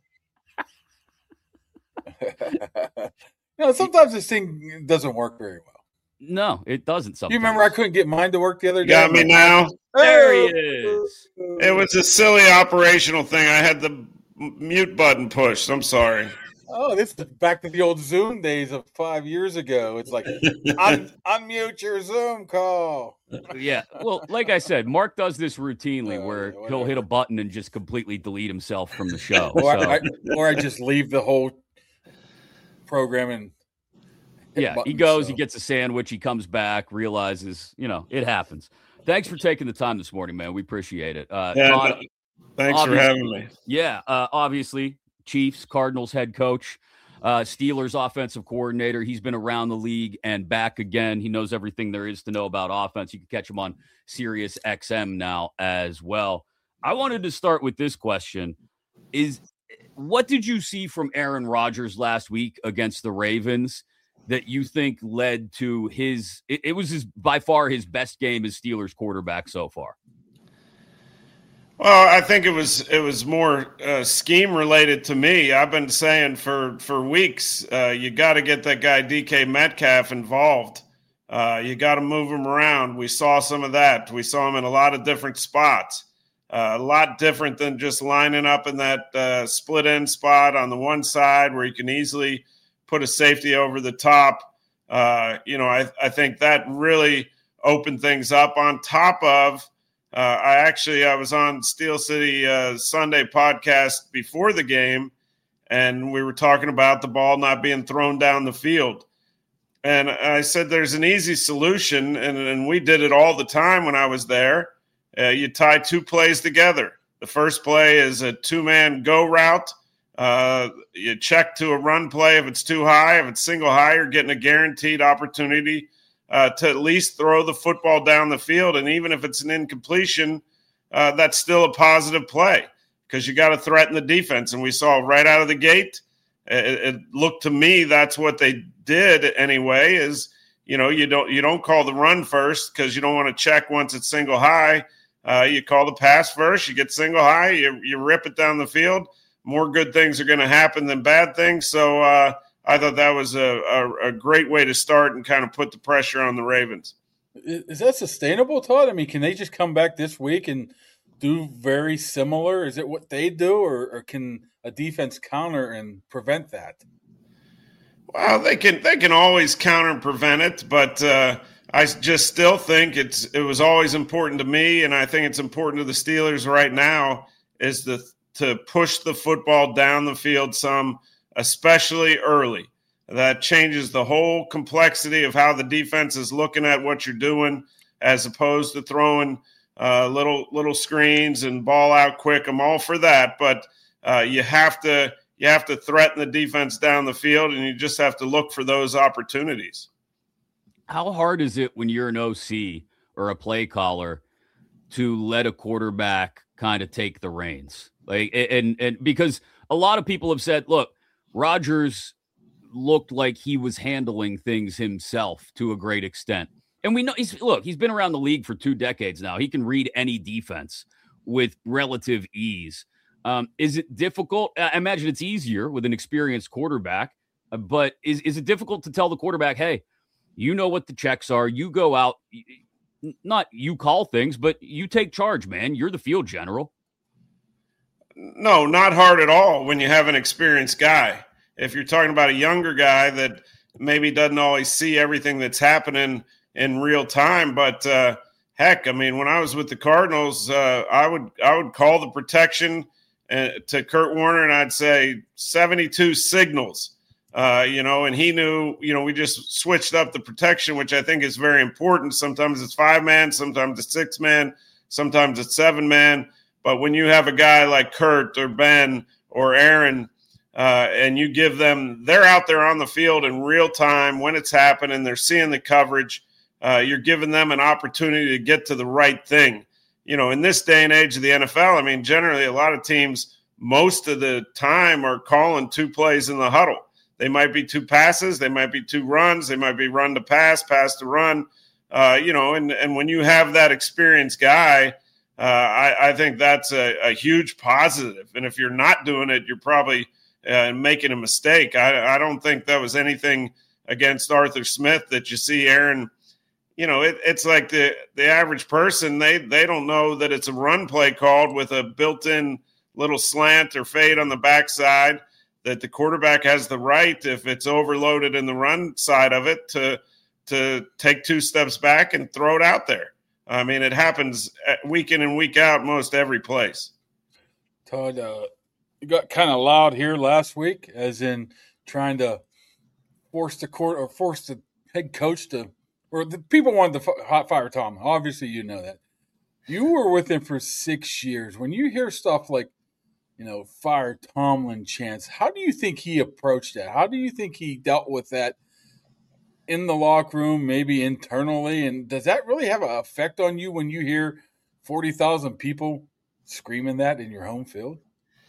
You know, sometimes this thing doesn't work very well. No, it doesn't. Sometimes. You remember I couldn't get mine to work the other day? Got me now. There he is. It was a silly operational thing. I had the mute button pushed. I'm sorry. Oh, this is back to the old Zoom days of five years ago. It's like, un- unmute your Zoom call. Yeah. Well, like I said, Mark does this routinely Uh, where whatever. he'll hit a button and just completely delete himself from the show. Or, So, I, or I just leave the whole program and hit yeah, he buttons, goes, so. he gets a sandwich, he comes back, realizes, you know, it happens. Thanks for taking the time this morning, man. We appreciate it. Uh, Yeah, Todd, no, thanks for obviously- having me. Yeah, uh, obviously, Chiefs, Cardinals head coach, uh, Steelers offensive coordinator. He's been around the league and back again. He knows everything there is to know about offense. You can catch him on Sirius X M now as well. I wanted to start with this question. Is what did you see from Aaron Rodgers last week against the Ravens that you think led to his it, it was his by far his best game as Steelers quarterback so far? Well, I think it was it was more uh, scheme related to me. I've been saying for for weeks, uh, you got to get that guy D K Metcalf involved. Uh, you got to move him around. We saw some of that. We saw him in a lot of different spots. Uh, a lot different than just lining up in that uh, split end spot on the one side where you can easily put a safety over the top. Uh, you know, I, I think that really opened things up. On top of, uh, I actually I was on Steel City uh, Sunday podcast before the game, and we were talking about the ball not being thrown down the field. And I said there's an easy solution, and, and we did it all the time when I was there. Uh, you tie two plays together. The first play is a two-man go route. Uh, you check to a run play if it's too high. If it's single high, you're getting a guaranteed opportunity uh, to at least throw the football down the field. And even if it's an incompletion, uh, that's still a positive play because you got to threaten the defense. And we saw right out of the gate, it, it looked to me that's what they did anyway. Is you know you don't you don't call the run first because you don't want to check once it's single high. Uh, you call the pass first. You get single high. You you rip it down the field. More good things are going to happen than bad things. So uh, I thought that was a, a, a great way to start and kind of put the pressure on the Ravens. Is that sustainable, Todd? I mean, can they just come back this week and do very similar? Is it what they do, or, or can a defense counter and prevent that? Well, they can they can always counter and prevent it, but uh, I just still think it's it was always important to me, and I think it's important to the Steelers right now, is the to push the football down the field some, especially early. That changes the whole complexity of how the defense is looking at what you're doing, as opposed to throwing uh, little little screens and ball out quick. I'm all for that, but uh, you have to you have to threaten the defense down the field, and you just have to look for those opportunities. How hard is it when you're an O C or a play caller to let a quarterback kind of take the reins? Like, and and because a lot of people have said, look, Rodgers looked like he was handling things himself to a great extent. And we know he's look, he's been around the league for two decades now. He can read any defense with relative ease. Um, is it difficult? I imagine it's easier with an experienced quarterback, but is, is it difficult to tell the quarterback, hey, you know what the checks are. You go out, not you call things, but you take charge, man. You're the field general. No, not hard at all when you have an experienced guy. If you're talking about a younger guy that maybe doesn't always see everything that's happening in real time, but uh, heck, I mean, when I was with the Cardinals, uh, I would I would call the protection uh, to Kurt Warner, and I'd say seventy-two signals, uh, you know, and he knew, you know, we just switched up the protection, which I think is very important. Sometimes it's five man, sometimes it's six man, sometimes it's seven man. But when you have a guy like Kurt or Ben or Aaron, uh, and you give them, they're out there on the field in real time when it's happening, they're seeing the coverage, uh, you're giving them an opportunity to get to the right thing. You know, in this day and age of the N F L, I mean, generally a lot of teams most of the time are calling two plays in the huddle. They might be two passes, they might be two runs, they might be run to pass, pass to run, uh, you know, and, and when you have that experienced guy, Uh, I, I think that's a, a huge positive. And if you're not doing it, you're probably uh, making a mistake. I, I don't think that was anything against Arthur Smith that you see Aaron. You know, it, it's like the, the average person, they, they don't know that it's a run play called with a built-in little slant or fade on the backside, that the quarterback has the right, if it's overloaded in the run side of it, to to take two steps back and throw it out there. I mean, it happens week in and week out, most every place. Todd, uh, it got kind of loud here last week, as in trying to force the court or force the head coach to, or the people wanted to hot fire Tom. Obviously, you know that. You were with him for six years. When you hear stuff like, you know, fire Tomlin chants, how do you think he approached that? How do you think he dealt with that in the locker room, maybe internally? And does that really have an effect on you when you hear forty thousand people screaming that in your home field?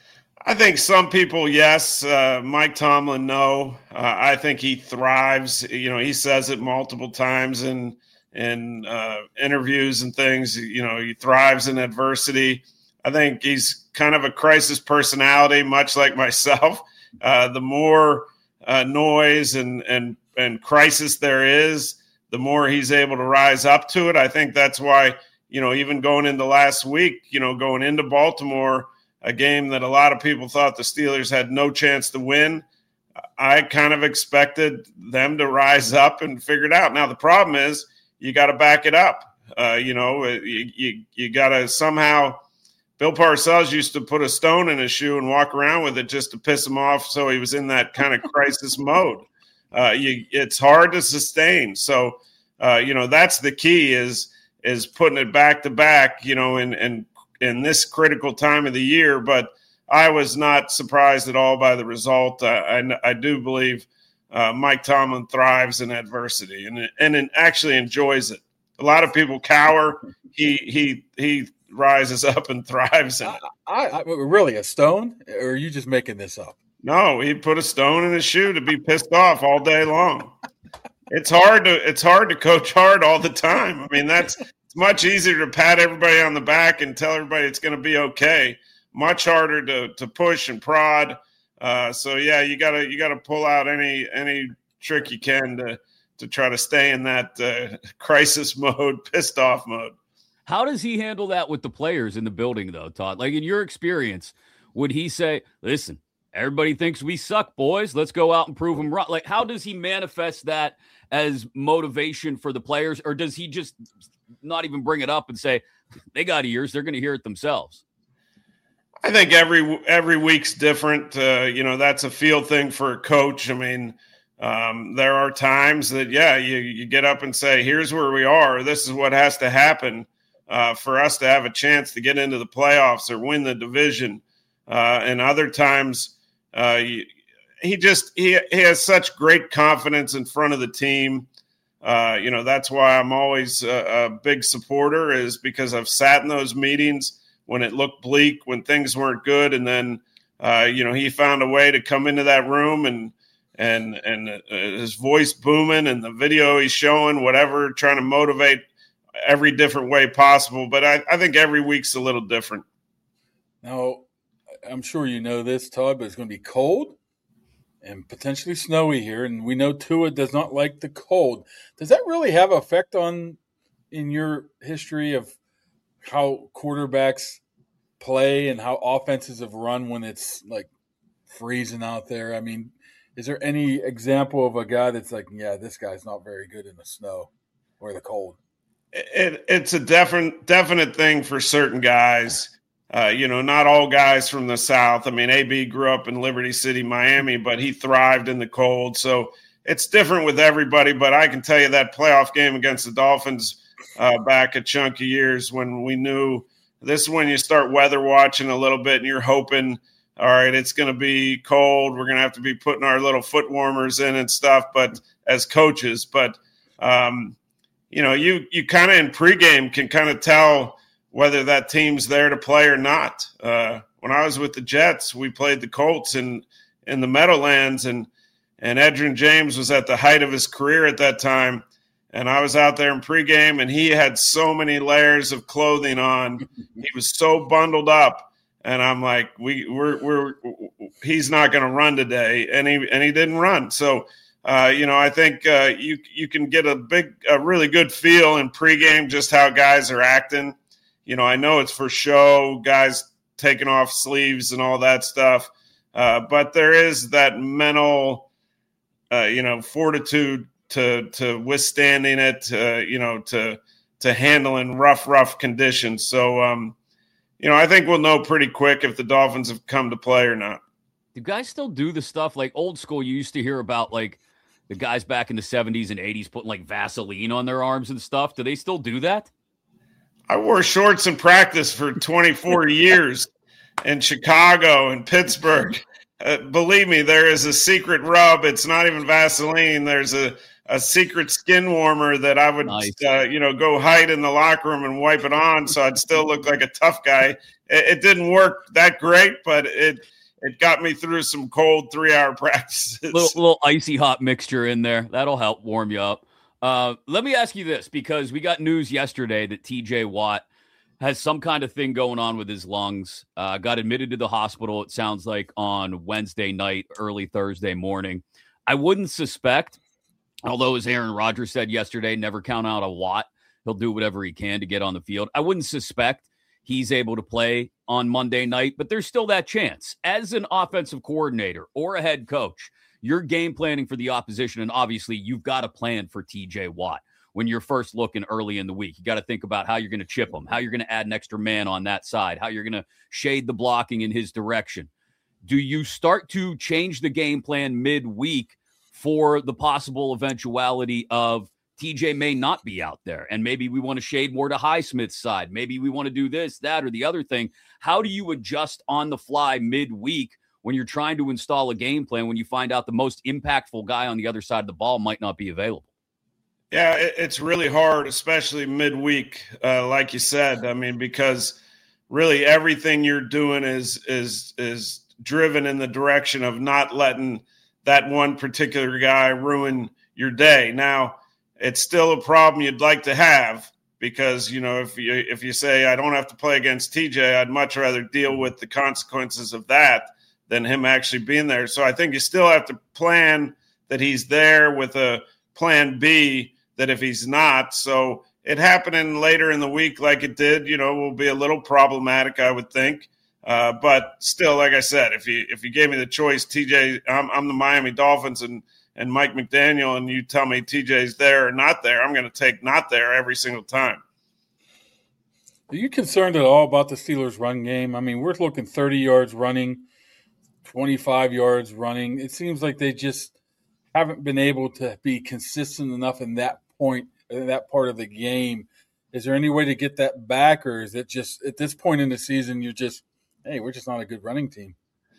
I think some people, yes. Uh, Mike Tomlin, no. Uh, I think he thrives. You know, he says it multiple times in, in uh, interviews and things. You know, he thrives in adversity. I think he's kind of a crisis personality, much like myself. Uh, the more uh, noise and, and and crisis there is, the more he's able to rise up to it. I think that's why, you know, even going into last week, you know, going into Baltimore, a game that a lot of people thought the Steelers had no chance to win, I kind of expected them to rise up and figure it out. Now, the problem is you got to back it up. Uh, you know, you, you, you got to somehow – Bill Parcells used to put a stone in his shoe and walk around with it just to piss him off, so he was in that kind of crisis mode. Uh, you, it's hard to sustain. So, uh, you know, that's the key is is putting it back to back, you know, in, in, in this critical time of the year. But I was not surprised at all by the result. I, I, I do believe uh, Mike Tomlin thrives in adversity and, and actually enjoys it. A lot of people cower. He he he rises up and thrives in it. I, I, really, a stone? Or are you just making this up? No, he put a stone in his shoe to be pissed off all day long. It's hard to it's hard to coach hard all the time. I mean, that's it's much easier to pat everybody on the back and tell everybody it's going to be okay. Much harder to to push and prod. Uh, so yeah, you gotta you gotta pull out any any trick you can to to try to stay in that uh, crisis mode, pissed off mode. How does he handle that with the players in the building, though, Todd? Like, in your experience, would he say, listen, everybody thinks we suck, boys. Let's go out and prove them wrong. Like, how does he manifest that as motivation for the players? Or does he just not even bring it up and say, they got ears, they're going to hear it themselves? I think every every week's different. Uh, you know, that's a field thing for a coach. I mean, um, there are times that, yeah, you, you get up and say, here's where we are. This is what has to happen. Uh, for us to have a chance to get into the playoffs or win the division. Uh, and other times uh, he, he just he, he has such great confidence in front of the team. Uh, you know, that's why I'm always a, a big supporter, is because I've sat in those meetings when it looked bleak, when things weren't good. And then, uh, you know, he found a way to come into that room and and and uh, his voice booming and the video he's showing, whatever, trying to motivate every different way possible. But I, I think every week's a little different. Now, I'm sure you know this, Todd, but it's going to be cold and potentially snowy here. And we know Tua does not like the cold. Does that really have an effect on, in your history of how quarterbacks play and how offenses have run when it's like freezing out there? I mean, is there any example of a guy that's like, yeah, this guy's not very good in the snow or the cold? It, it's a definite definite thing for certain guys. Uh, you know, not all guys from the South. I mean, A B grew up in Liberty City, Miami, but he thrived in the cold. So it's different with everybody. But I can tell you that playoff game against the Dolphins uh, back a chunk of years when we knew this is when you start weather watching a little bit and you're hoping, all right, it's going to be cold. We're going to have to be putting our little foot warmers in and stuff, but as coaches. But, um, you know, you you kind of in pregame can kind of tell whether that team's there to play or not. Uh, when I was with the Jets, we played the Colts in, in the Meadowlands, and and Edgerrin James was at the height of his career at that time. And I was out there in pregame, and he had so many layers of clothing on. He was so bundled up, and I'm like, we we're we're he's not going to run today, and he and he didn't run. So. Uh, you know, I think uh, you you can get a big, a really good feel in pregame just how guys are acting. You know, I know it's for show, guys taking off sleeves and all that stuff, uh, but there is that mental, uh, you know, fortitude to to withstanding it, uh, you know, to to handling rough, rough conditions. So, um, you know, I think we'll know pretty quick if the Dolphins have come to play or not. Do guys still do the stuff like old school? You used to hear about like the guys back in the seventies and eighties putting like Vaseline on their arms and stuff. Do they still do that? I wore shorts in practice for twenty-four years in Chicago and Pittsburgh. Uh, believe me, there is a secret rub. It's not even Vaseline. There's a, a secret skin warmer that I would, nice. uh, you know, go hide in the locker room and wipe it on so I'd still look like a tough guy. It, it didn't work that great, but it – It got me through some cold three-hour practices. Little, little icy hot mixture in there. That'll help warm you up. Uh, let me ask you this, because we got news yesterday that T J Watt has some kind of thing going on with his lungs. Uh, got admitted to the hospital, it sounds like, on Wednesday night, early Thursday morning. I wouldn't suspect, although as Aaron Rodgers said yesterday, never count out a Watt. He'll do whatever he can to get on the field. I wouldn't suspect he's able to play on Monday night, but there's still that chance. As an offensive coordinator or a head coach, you're game planning for the opposition, and obviously you've got to plan for T J Watt when you're first looking early in the week. You got to think about how you're going to chip him, how you're going to add an extra man on that side, how you're going to shade the blocking in his direction. Do you start to change the game plan midweek for the possible eventuality of T J may not be out there, and maybe we want to shade more to Highsmith's side? Maybe we want to do this, that, or the other thing. How do you adjust on the fly midweek when you're trying to install a game plan when you find out the most impactful guy on the other side of the ball might not be available? Yeah, it, it's really hard, especially midweek, uh, like you said. I mean, because really everything you're doing is is is driven in the direction of not letting that one particular guy ruin your day. Now, it's still a problem you'd like to have because, you know, if you if you say I don't have to play against T J, I'd much rather deal with the consequences of that than him actually being there. So I think you still have to plan that he's there with a plan B that if he's not. So it happening later in the week like it did, you know, will be a little problematic, I would think. Uh, but still, like I said, if you if you gave me the choice, T J, I'm, I'm the Miami Dolphins and, and Mike McDaniel, and you tell me T J's there or not there, I'm going to take not there every single time. Are you concerned at all about the Steelers' run game? I mean, we're looking thirty yards running, twenty-five yards running. It seems like they just haven't been able to be consistent enough in that point, in that part of the game. Is there any way to get that back, or is it just at this point in the season you're just, hey, we're just not a good running team?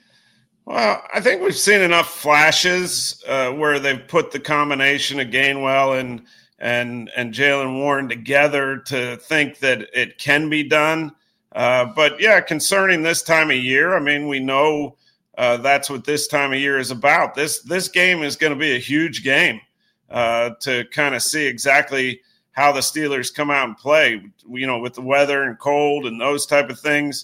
Well, I think we've seen enough flashes uh, where they've put the combination of Gainwell and and and Jaylen Warren together to think that it can be done. Uh, but, yeah, concerning this time of year, I mean, we know uh, that's what this time of year is about. This, this game is going to be a huge game uh, to kind of see exactly how the Steelers come out and play, you know, with the weather and cold and those type of things.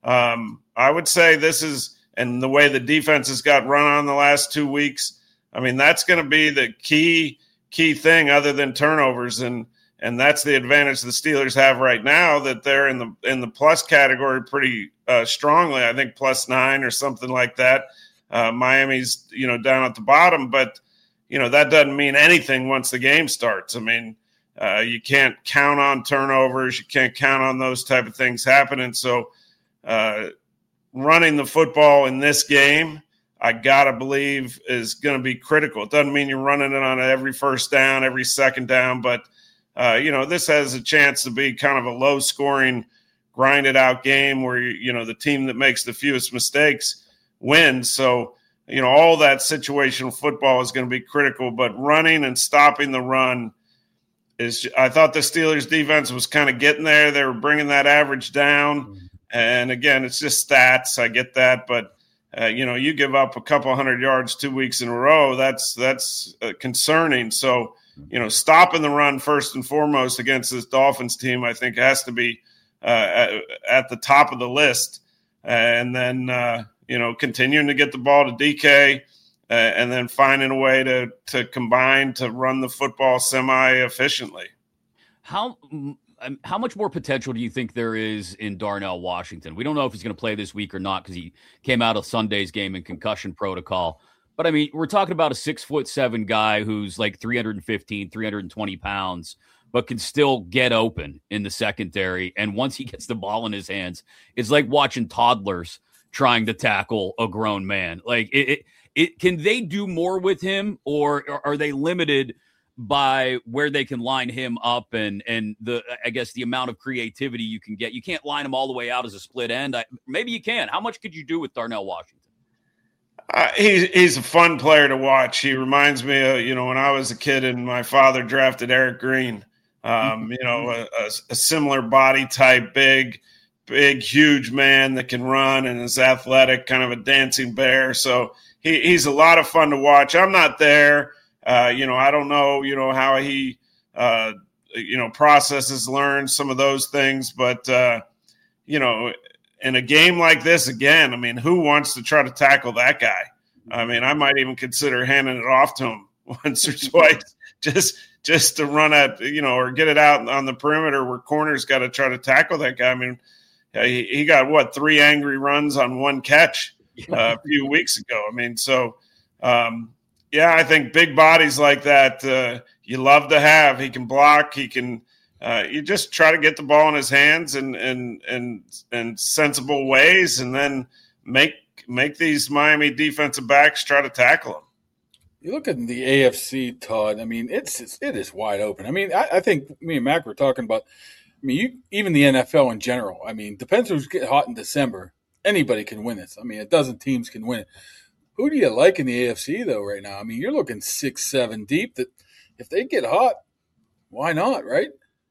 Um, I would say this is – and the way the defense has got run on the last two weeks, I mean, that's going to be the key key thing other than turnovers. And and that's the advantage the Steelers have right now, that they're in the in the plus category pretty uh, strongly. I think plus nine or something like that. Uh, Miami's, you know, down at the bottom. But, you know, that doesn't mean anything once the game starts. I mean, uh, you can't count on turnovers. You can't count on those type of things happening. So, uh running the football in this game, I got to believe, is going to be critical. It doesn't mean you're running it on every first down, every second down, but, uh, you know, this has a chance to be kind of a low-scoring, grinded-out game where, you know, the team that makes the fewest mistakes wins. So, you know, all that situational football is going to be critical, but running and stopping the run is – I thought the Steelers' defense was kind of getting there. They were bringing that average down. Mm-hmm. And, again, it's just stats. I get that. But, uh, you know, you give up a couple hundred yards two weeks in a row, that's that's uh, concerning. So, you know, stopping the run first and foremost against this Dolphins team, I think, has to be uh, at, at the top of the list. And then, uh, you know, continuing to get the ball to D K uh, and then finding a way to to combine to run the football semi-efficiently. How – How much more potential do you think there is in Darnell Washington? We don't know if he's going to play this week or not because he came out of Sunday's game in concussion protocol. But, I mean, we're talking about a six foot seven guy who's like three fifteen, three twenty pounds, but can still get open in the secondary. And once he gets the ball in his hands, it's like watching toddlers trying to tackle a grown man. Like, it, it, it can they do more with him, or, or are they limited by where they can line him up and and the I guess the amount of creativity you can get? You can't line him all the way out as a split end. I, maybe you can. How much could you do with Darnell Washington? Uh, he's he's a fun player to watch. He reminds me of, you know, when I was a kid and my father drafted Eric Green. Um, you know, a, a, a similar body type, big, big, huge man that can run and is athletic, kind of a dancing bear. So he, he's a lot of fun to watch. I'm not there. Uh, you know, I don't know, you know, how he, uh, you know, processes, learns some of those things. But, uh, you know, in a game like this, again, I mean, who wants to try to tackle that guy? I mean, I might even consider handing it off to him once or twice just just to run at, you know, or get it out on the perimeter where corners got to try to tackle that guy. I mean, he, he got, what, three angry runs on one catch uh, a few weeks ago. I mean, so – um yeah, I think big bodies like that uh, you love to have. He can block. He can. Uh, you just try to get the ball in his hands and and and and sensible ways, and then make make these Miami defensive backs try to tackle him. You look at the A F C, Todd. I mean, it's, it's it is wide open. I mean, I, I think me and Mac were talking about. I mean, you, even the N F L in general. I mean, depends who's getting hot in December. Anybody can win this. I mean, a dozen teams can win it. Who do you like in the A F C though right now? I mean, you're looking six, seven deep. That if they get hot, why not? Right?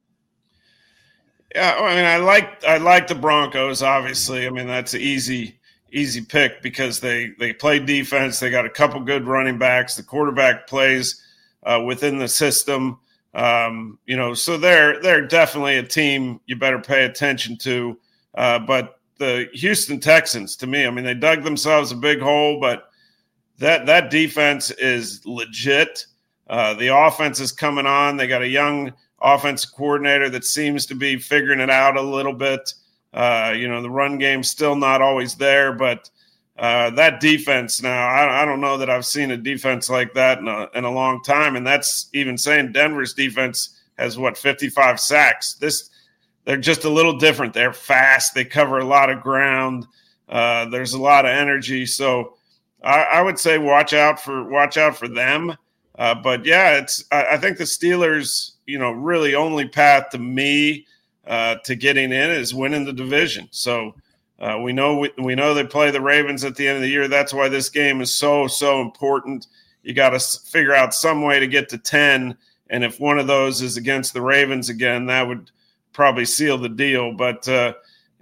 Yeah, I mean, I like I like the Broncos. Obviously, I mean that's an easy easy pick because they they play defense. They got a couple good running backs. The quarterback plays uh, within the system. Um, you know, so they're they're definitely a team you better pay attention to. Uh, but the Houston Texans, to me, I mean, they dug themselves a big hole, but that that defense is legit. Uh, the offense is coming on. They got a young offensive coordinator that seems to be figuring it out a little bit. Uh, you know, the run game's still not always there, but uh, that defense now, I, I don't know that I've seen a defense like that in a, in a long time. And that's even saying Denver's defense has, what, fifty-five sacks. This, they're just a little different. They're fast. They cover a lot of ground. Uh, there's a lot of energy. So I, I would say watch out for watch out for them. Uh, but, yeah, it's I, I think the Steelers – you know, really only path to me uh, to getting in is winning the division. So uh, we know we, we know they play the Ravens at the end of the year. That's why this game is so, so important. You got to s- figure out some way to get to ten. And if one of those is against the Ravens again, that would probably seal the deal. But uh,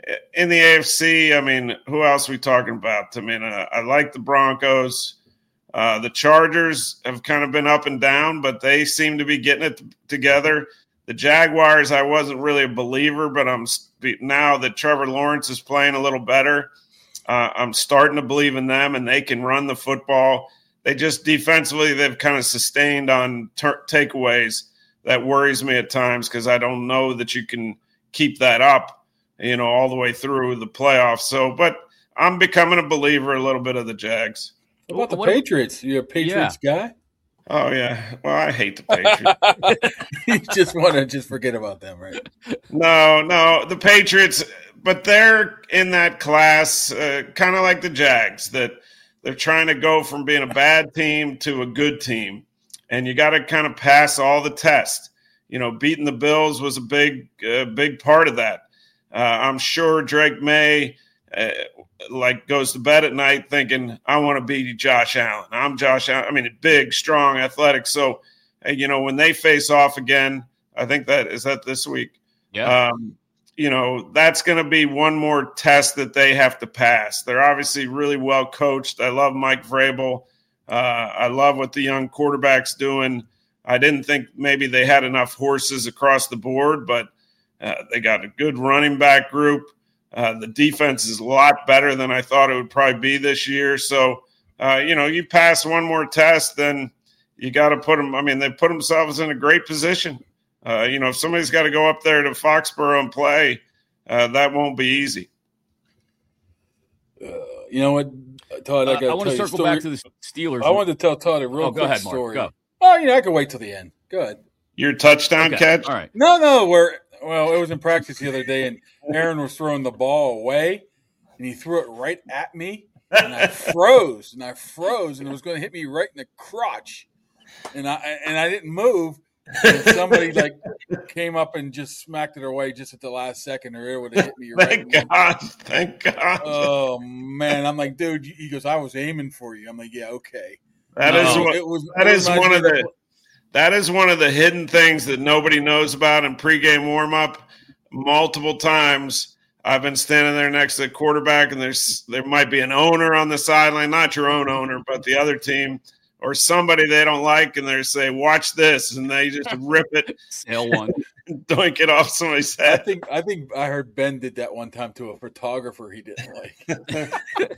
in the A F C, I mean, who else are we talking about? I mean, uh, I like the Broncos. Uh, the Chargers have kind of been up and down, but they seem to be getting it t- together. The Jaguars, I wasn't really a believer, but I'm now that Trevor Lawrence is playing a little better, uh, I'm starting to believe in them, and they can run the football. They just defensively, they've kind of sustained on ter- takeaways. That worries me at times because I don't know that you can keep that up, you know, all the way through the playoffs. So, but I'm becoming a believer a little bit of the Jags. What about the what, Patriots? You're a Patriots yeah. guy? Oh, yeah. Well, I hate the Patriots. You just want to just forget about them, right? No, no. The Patriots, but they're in that class, uh, kind of like the Jags, that they're trying to go from being a bad team to a good team. And you got to kind of pass all the tests. You know, beating the Bills was a big, uh, big part of that. Uh, I'm sure Drake May uh, – like goes to bed at night thinking, I want to beat Josh Allen. I'm Josh Allen. I mean, big, strong, athletic. So, you know, when they face off again, I think that is that this week. Yeah. Um, you know, that's going to be one more test that they have to pass. They're obviously really well coached. I love Mike Vrabel. Uh, I love what the young quarterback's doing. I didn't think maybe they had enough horses across the board, but uh, they got a good running back group. Uh, the defense is a lot better than I thought it would probably be this year. So, uh, you know, you pass one more test, then you got to put them – I mean, they put themselves in a great position. Uh, you know, if somebody's got to go up there to Foxborough and play, uh, that won't be easy. Uh, you know what, Todd, I got uh, I want to circle back to the Steelers. I wanted to tell Todd a real oh, go quick ahead, Mark. story. Go. Oh, you know, I can wait till the end. Go ahead. Your touchdown Okay. catch? All right. No, no, we're well, it was in practice the other day, and Aaron was throwing the ball away, and he threw it right at me, and I froze, and I froze, and it was going to hit me right in the crotch, and I and I didn't move, and somebody like came up and just smacked it away just at the last second, or it would have hit me right. Thank God! Thank God! Oh man, I'm like, dude. He goes, I was aiming for you. I'm like, yeah, okay. That no, is what, it was. That it is was one of the. That is one of the hidden things that nobody knows about in pregame warm-up. Multiple times I've been standing there next to the quarterback, and there's there might be an owner on the sideline, not your own owner, but the other team, or somebody they don't like, and they say, watch this, and they just rip it, Sail one, doink it off somebody's head. I think I think I heard Ben did that one time to a photographer he didn't like.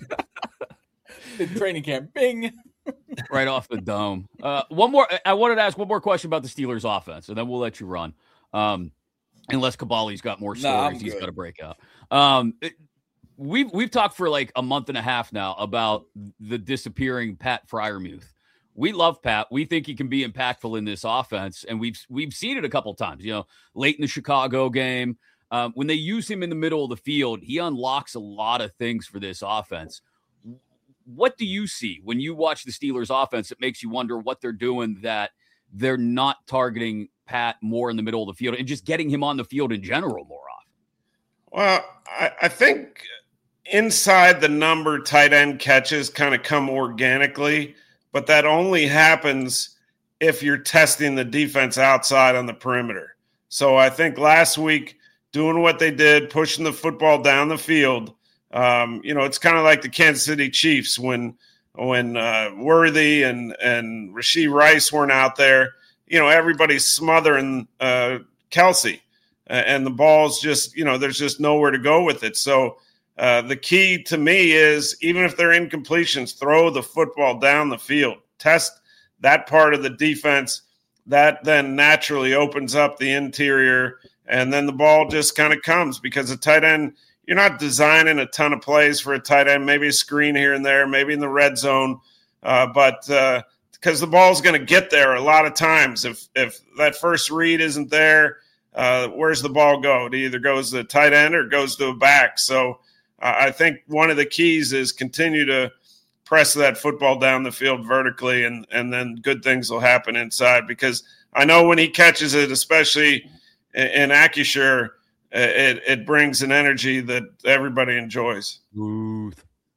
In training camp, bing. right off the dome. Uh, one more. I wanted to ask one more question about the Steelers offense, and then we'll let you run. Um, unless Kabali's got more stories, nah, he's got to break out. Um, it, we've we've talked for like a month and a half now about the disappearing Pat Freiermuth. we love Pat. We think he can be impactful in this offense, and we've we've seen it a couple times. You know, late in the Chicago game, um, when they use him in the middle of the field, he unlocks a lot of things for this offense. What do you see when you watch the Steelers offense that makes you wonder what they're doing, that they're not targeting Pat more in the middle of the field and just getting him on the field in general more often? Well, I, I think inside the number tight end catches kind of come organically, but that only happens if you're testing the defense outside on the perimeter. So I think last week, doing what they did, pushing the football down the field, um, you know, it's kind of like the Kansas City Chiefs when when uh, Worthy and, and Rashee Rice weren't out there. You know, everybody's smothering uh, Kelsey, uh, and the ball's just, you know, there's just nowhere to go with it. So uh, the key to me is, even if they're incompletions, throw the football down the field. Test that part of the defense. That then naturally opens up the interior, and then the ball just kind of comes, because a tight end, you're not designing a ton of plays for a tight end, maybe a screen here and there, maybe in the red zone, uh, but uh, because the ball's going to get there a lot of times. If if that first read isn't there, uh, where's the ball go? It either goes to the tight end or it goes to a back. So uh, I think one of the keys is continue to press that football down the field vertically, and, and then good things will happen inside, because I know when he catches it, especially in, in Acrisure, it, it brings an energy that everybody enjoys. Smooth.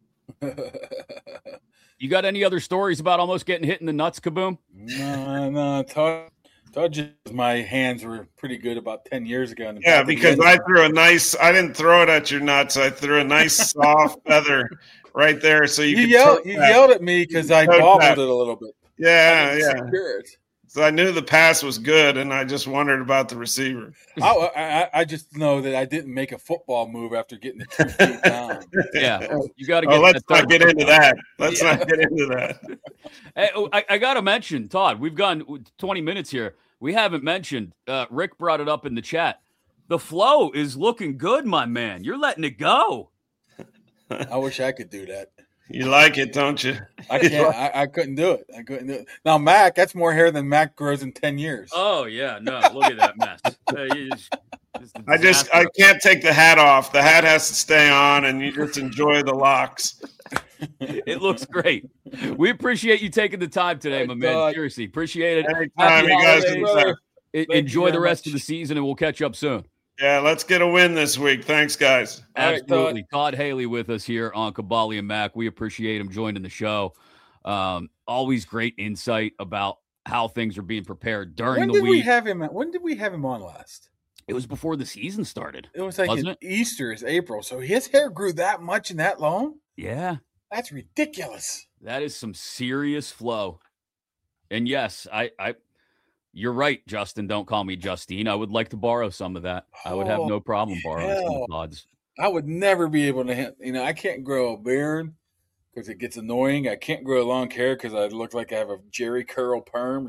You got any other stories about almost getting hit in the nuts, Kaboom? No, no. Todd, Todd just, my hands were pretty good about ten years ago. In the yeah, because I threw a nice – I didn't throw it at your nuts. I threw a nice soft feather right there, so you, you could yelled. You yelled at me because I bobbled it a little bit. Yeah, yeah. Secure it. So I knew the pass was good, and I just wondered about the receiver. I, I, I just know that I didn't make a football move after getting the two feet down. Yeah, you got to get. Oh, let's that not get into that. Let's yeah. not get into that. Hey, I, I got to mention, Todd. We've gone twenty minutes here. We haven't mentioned. Uh, Rick brought it up in the chat. The flow is looking good, my man. You're letting it go. I wish I could do that. You like it, don't you? I can't. I, I couldn't do it. I couldn't do it. Now, Mac, that's more hair than Mac grows in ten years. Oh yeah, no, look at that mess. Just, just I just I can't take the hat off. The hat has to stay on, and you just enjoy the locks. It looks great. We appreciate you taking the time today, my man. God. Seriously, appreciate it. Anytime, you guys can enjoy the rest much. of the season, and we'll catch up soon. Yeah, let's get a win this week. Thanks, guys. Absolutely. Right, Todd. Todd Haley with us here on Kabali and Mac. We appreciate him joining the show. Um, always great insight about how things are being prepared during when the did week. We have him, when did we have him on last? It was before the season started. It was like wasn't it? Easter is April. So his hair grew that much and that long? Yeah. That's ridiculous. That is some serious flow. And yes, I, I you're right, Justin. Don't call me Justine. I would like to borrow some of that. I would have no problem borrowing hell. some pods. I would never be able to, you know, I can't grow a beard because it gets annoying. I can't grow long hair because I look like I have a Jerry curl perm.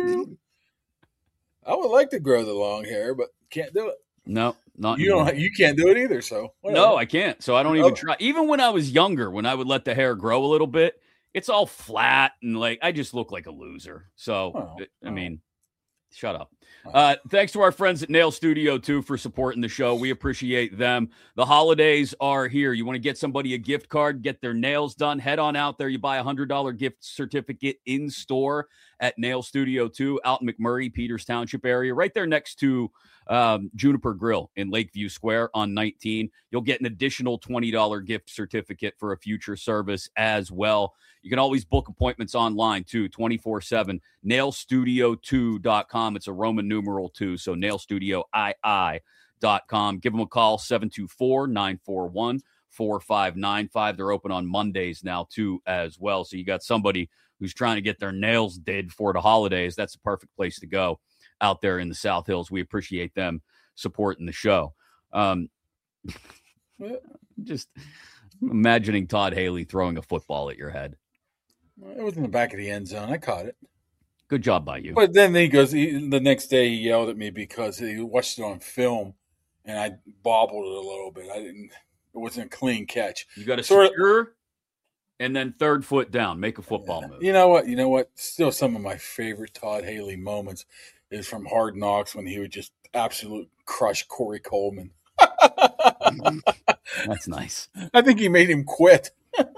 I would like to grow the long hair, but can't do it. No, not you. anymore. Don't. You can't do it either. So whatever. No, I can't. So I don't even try. Even when I was younger, when I would let the hair grow a little bit, it's all flat and like I just look like a loser. So oh, I mean. Shut up. Uh, thanks to our friends at Nail Studio, too, for supporting the show. We appreciate them. The holidays are here. You want to get somebody a gift card, get their nails done, head on out there. You buy a one hundred dollars gift certificate in store at Nail Studio, two, out in McMurray, Peters Township area, right there next to um, Juniper Grill in Lakeview Square on nineteen. You'll get an additional twenty dollars gift certificate for a future service as well. You can always book appointments online, too, twenty-four seven, nail studio two dot com. It's a Roman numeral, two, so nail studio two dot com. Give them a call, seven two four, nine four one, four five nine five. They're open on Mondays now, too, as well. So you got somebody who's trying to get their nails did for the holidays. That's a perfect place to go out there in the South Hills. We appreciate them supporting the show. Um, just imagining Todd Haley throwing a football at your head. It was in the back of the end zone. I caught it. Good job by you. But then he goes, he, the next day he yelled at me because he watched it on film and I bobbled it a little bit. I didn't, it wasn't a clean catch. You got a sort secure? Of, and then third foot down, make a football move. You know what? You know what? Still, some of my favorite Todd Haley moments is from Hard Knocks when he would just absolute crush Corey Coleman. That's nice. I think he made him quit.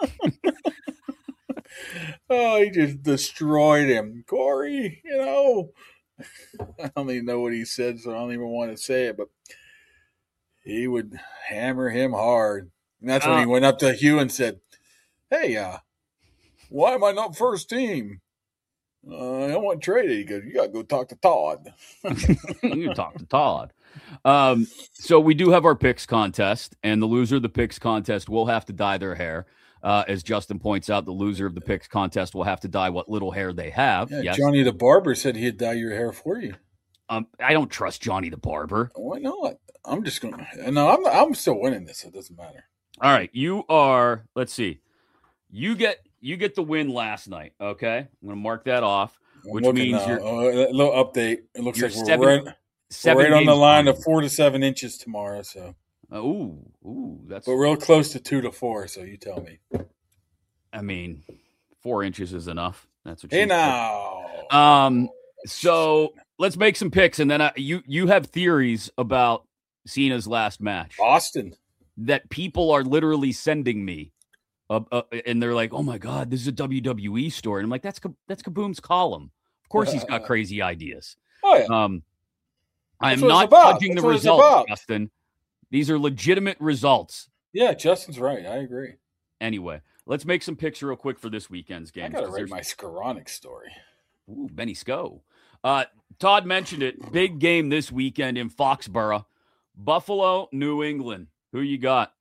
Oh, he just destroyed him. Corey, you know. I don't even know what he said, so I don't even want to say it, but he would hammer him hard. And that's when uh, he went up to Hugh and said, hey, uh, why am I not first team? Uh, I want traded. He goes, you got to go talk to Todd. You talk to Todd. Um, so we do have our picks contest, and the loser of the picks contest will have to dye their hair. Uh, as Justin points out, the loser of the picks contest will have to dye what little hair they have. Yeah, yes. Johnny the barber said he'd dye your hair for you. Um, I don't trust Johnny the barber. Why not? I'm just going to – no, I'm, I'm still winning this. So it doesn't matter. All right. You are – let's see. You get you get the win last night, okay? I'm going to mark that off, which looking, means uh, you're – a little update. It looks like we're seven, right, seven we're right on the line behind. of four to seven inches tomorrow. So, uh, Ooh, ooh. That's but real close to two to four, so you tell me. I mean, four inches is enough. That's what Hey, you now. Um, so let's make some picks, and then I, you you have theories about Cena's last match. Austin. That people are literally sending me, uh, uh, and they're like, "Oh my God, this is a W W E story." And I'm like, "That's that's Kaboom's column. Of course, he's got crazy ideas." Oh yeah. Um, I am That's what not it's about. judging the That's what it's results, about. Justin. These are legitimate results. Yeah, Justin's right. I agree. Anyway, let's make some picks real quick for this weekend's game. I gotta write my Skoranek story. Ooh, Benny Sko. Uh, Todd mentioned it. Big game this weekend in Foxborough. Buffalo, New England. Who you got?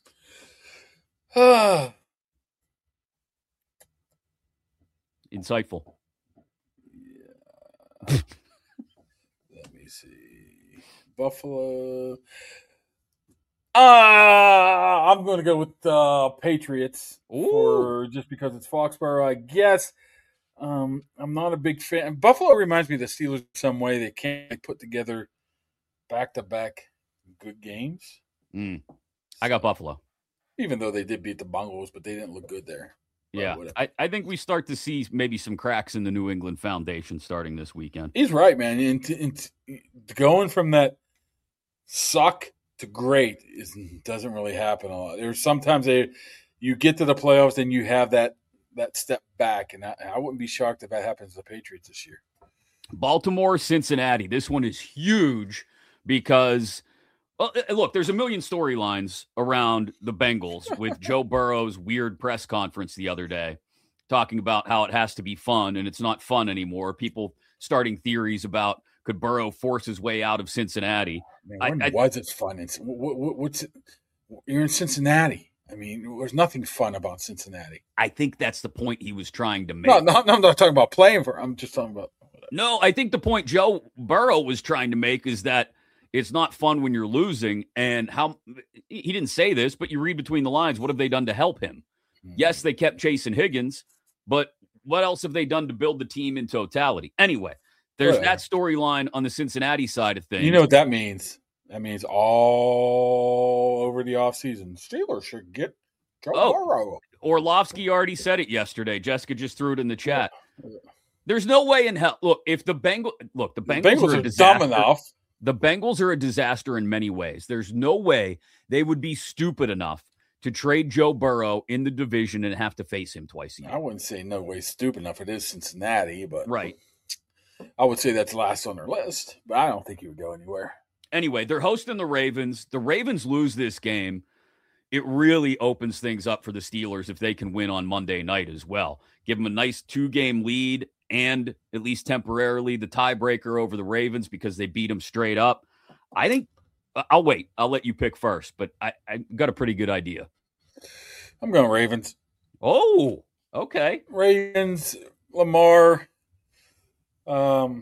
Insightful. Yeah. Let me see. Buffalo. Uh, I'm going to go with uh, Patriots for just because it's Foxborough, I guess. Um, I'm not a big fan. Buffalo reminds me of the Steelers in some way. They can't put together back-to-back good games. Mm. I got Buffalo. Even though they did beat the Bengals, but they didn't look good there. Yeah, I, I think we start to see maybe some cracks in the New England foundation starting this weekend. He's right, man. And, and going from that suck to great is, doesn't really happen a lot. There's sometimes they, you get to the playoffs and you have that that step back, and I, I wouldn't be shocked if that happens to the Patriots this year. Baltimore, Cincinnati. This one is huge because, well, look, there's a million storylines around the Bengals with Joe Burrow's weird press conference the other day talking about how it has to be fun, and it's not fun anymore. People starting theories about could Burrow force his way out of Cincinnati. Man, when I, was it fun? It's, what, what, what's it? You're in Cincinnati. I mean, there's nothing fun about Cincinnati. I think that's the point he was trying to make. No, no, no I'm not talking about playing for. I'm just talking about. No, I think the point Joe Burrow was trying to make is that it's not fun when you're losing. And how he didn't say this, but you read between the lines. What have they done to help him? Mm-hmm. Yes, they kept chasing Higgins, but what else have they done to build the team in totality? Anyway, there's yeah. that storyline on the Cincinnati side of things. You know what that means? That means all over the offseason, Steelers should get Joe oh, Burrow. Orlovsky already said it yesterday. Jessica just threw it in the chat. There's no way in hell. Look, if the Bengals look, the Bengals, the Bengals are, are a disaster. dumb enough. The Bengals are a disaster in many ways. There's no way they would be stupid enough to trade Joe Burrow in the division and have to face him twice a year. I wouldn't say no way stupid enough. It is Cincinnati, but right. I would say that's last on their list, but I don't think he would go anywhere. Anyway, they're hosting the Ravens. The Ravens lose this game. It really opens things up for the Steelers if they can win on Monday night as well. Give them a nice two-game lead and, at least temporarily, the tiebreaker over the Ravens because they beat them straight up. I think – I'll wait. I'll let you pick first, but I, I got a pretty good idea. I'm going Ravens. Oh, okay. Ravens, Lamar – um.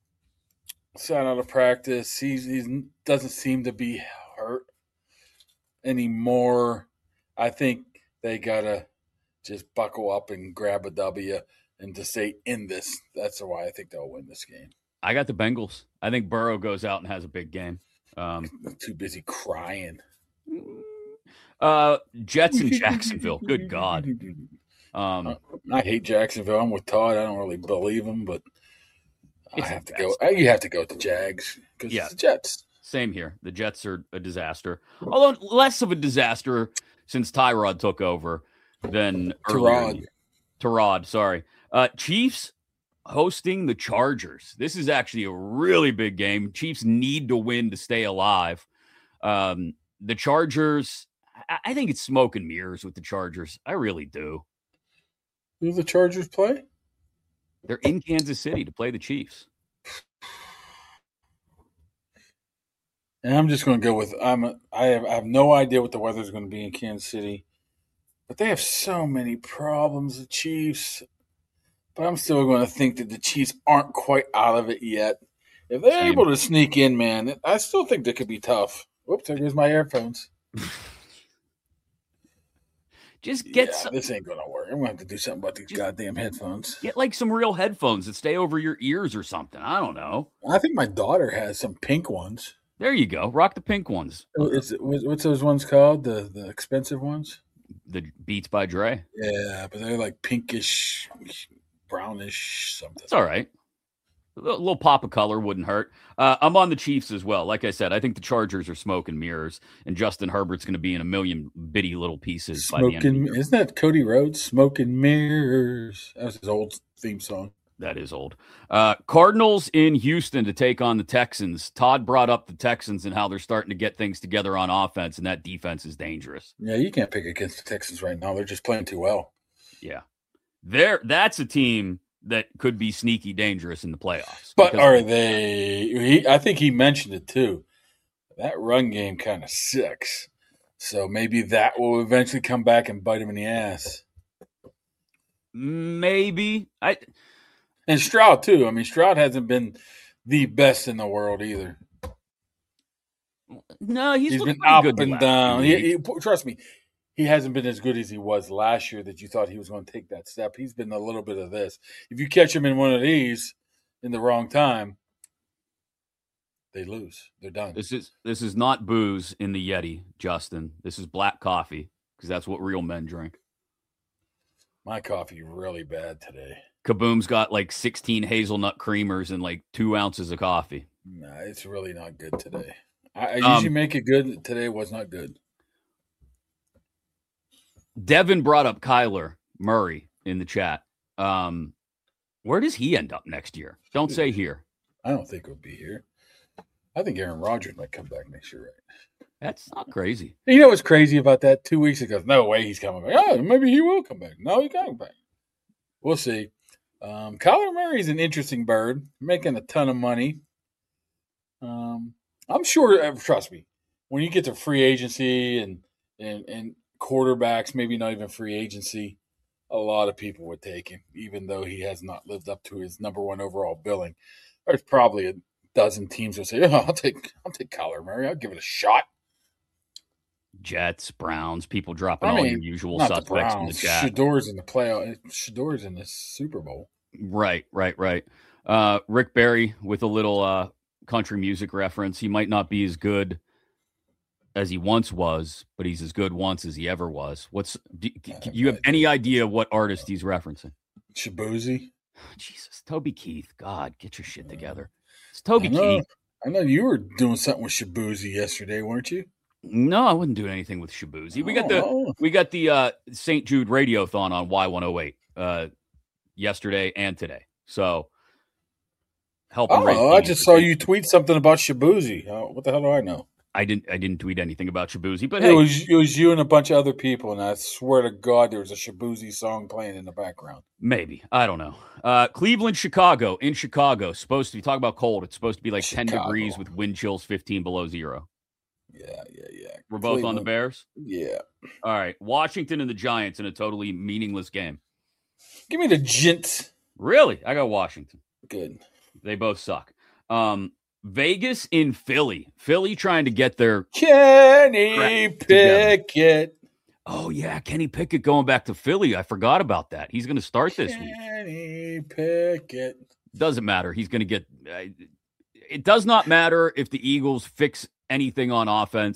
Sat out of practice. He he doesn't seem to be hurt anymore. I think they gotta just buckle up and grab a W and to stay in this. That's why I think they'll win this game. I got the Bengals. I think Burrow goes out and has a big game. Um, I'm too busy crying. Uh, Jets in Jacksonville. Good God. Um, I hate Jacksonville. I'm with Todd. I don't really believe him, but I have to go. You have to go with the Jags because yeah. it's the Jets. Same here. The Jets are a disaster, although less of a disaster since Tyrod took over than Tyrod. Tyrod, sorry. Uh, Chiefs hosting the Chargers. This is actually a really big game. Chiefs need to win to stay alive. Um, the Chargers, I, I think it's smoke and mirrors with the Chargers. I really do. Who do the Chargers play? They're in Kansas City to play the Chiefs. And I'm just going to go with I'm. A, I have I have no idea what the weather is going to be in Kansas City, but they have so many problems. The Chiefs, but I'm still going to think that the Chiefs aren't quite out of it yet. If they're Same. able to sneak in, man, I still think they could be tough. Whoops, there goes my earphones. Just get yeah, some, this ain't going to work. I'm going to have to do something about these goddamn headphones. Get like some real headphones that stay over your ears or something. I don't know. I think my daughter has some pink ones. There you go. Rock the pink ones. It's, what's those ones called? The the expensive ones? The Beats by Dre. Yeah, but they're like pinkish, brownish something. It's all right. A little, little pop of color wouldn't hurt. Uh, I'm on the Chiefs as well. Like I said, I think the Chargers are smoke and mirrors, and Justin Herbert's going to be in a million bitty little pieces Smoke by the end and, of the year. Isn't that Cody Rhodes? Smoke and mirrors. That was his old theme song. That is old. Uh, Cardinals in Houston to take on the Texans. Todd brought up the Texans and how they're starting to get things together on offense, and that defense is dangerous. Yeah, you can't pick against the Texans right now. They're just playing too well. Yeah. They're, that's a team that could be sneaky dangerous in the playoffs. But are they he, – I think he mentioned it too. That run game kind of sucks. So maybe that will eventually come back and bite him in the ass. Maybe. I – And Stroud, too. I mean, Stroud hasn't been the best in the world either. No, he's, he's been pretty up good and down. He, he, trust me, he hasn't been as good as he was last year that you thought he was going to take that step. He's been a little bit of this. If you catch him in one of these in the wrong time, they lose. They're done. This is this is not booze in the Yeti, Justin. This is black coffee because that's what real men drink. My coffee really bad today. Kaboom's got like sixteen hazelnut creamers and like two ounces of coffee. Nah, it's really not good today. I, I usually um, make it good. Today was not good. Devin brought up Kyler Murray in the chat. Um, where does he end up next year? Don't say here. I don't think he'll be here. I think Aaron Rodgers might come back next year, right? That's not crazy. You know what's crazy about that? Two weeks ago, no way he's coming back. Oh, maybe he will come back. No, he's coming back. We'll see. Um, Kyler Murray's an interesting bird, making a ton of money. Um, I'm sure, trust me, when you get to free agency and, and, and quarterbacks, maybe not even free agency, a lot of people would take him, even though he has not lived up to his number one overall billing. There's probably a dozen teams that say, oh, I'll take I'll take Kyler Murray. I'll give it a shot. Jets, Browns, people dropping I mean, all your usual not suspects the in the chat. Shador's in the playoff. Shador's in the Super Bowl. Right, right, right. Uh, Rick Barry with a little uh, country music reference. He might not be as good as he once was, but he's as good once as he ever was. What's do, do you have any idea what artist he's referencing? Shabuzi. Jesus, Toby Keith. God, get your shit together. It's Toby I know, Keith. I know you were doing something with Shabuzi yesterday, weren't you? No, I wasn't doing anything with Shabuzi. We got the oh. we got the uh, Saint Jude Radiothon on Y one oh eight uh, yesterday and today. So help. Oh, I just saw you tweet something about Shabuzi. Oh, what the hell do I know? I didn't. I didn't tweet anything about Shabuzi, but it hey, was it was you and a bunch of other people, and I swear to God, there was a Shabuzi song playing in the background. Maybe I don't know. Uh, Cleveland, Chicago. In Chicago, supposed to be talk about cold. It's supposed to be like Chicago. ten degrees with wind chills fifteen below zero. Yeah, yeah, yeah. We're both Cleveland. on the Bears? Yeah. All right. Washington and the Giants in a totally meaningless game. Give me the Gents. Really? I got Washington. Good. They both suck. Um, Vegas in Philly. Philly trying to get their Kenny Pickett. Together. Oh, yeah. Kenny Pickett going back to Philly. I forgot about that. He's going to start this Kenny week. Kenny Pickett. Doesn't matter. He's going to get uh, – it does not matter if the Eagles fix anything on offense.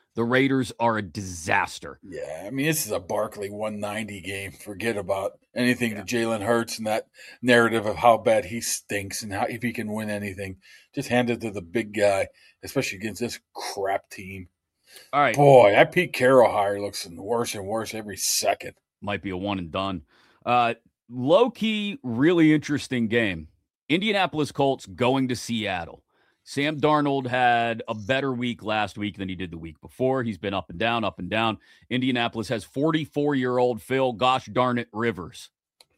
The Raiders are a disaster. Yeah, I mean, this is a Barkley one ninety game. Forget about anything Yeah. to Jalen Hurts and that narrative of how bad he stinks and how if he can win anything. Just hand it to the big guy, especially against this crap team. All right. Boy, that Pete Carroll hire looks worse and worse every second. Might be a one and done. Uh, low-key, really interesting game. Indianapolis Colts going to Seattle. Sam Darnold had a better week last week than he did the week before. He's been up and down, up and down. Indianapolis has forty-four-year-old Phil, gosh darn it, Rivers.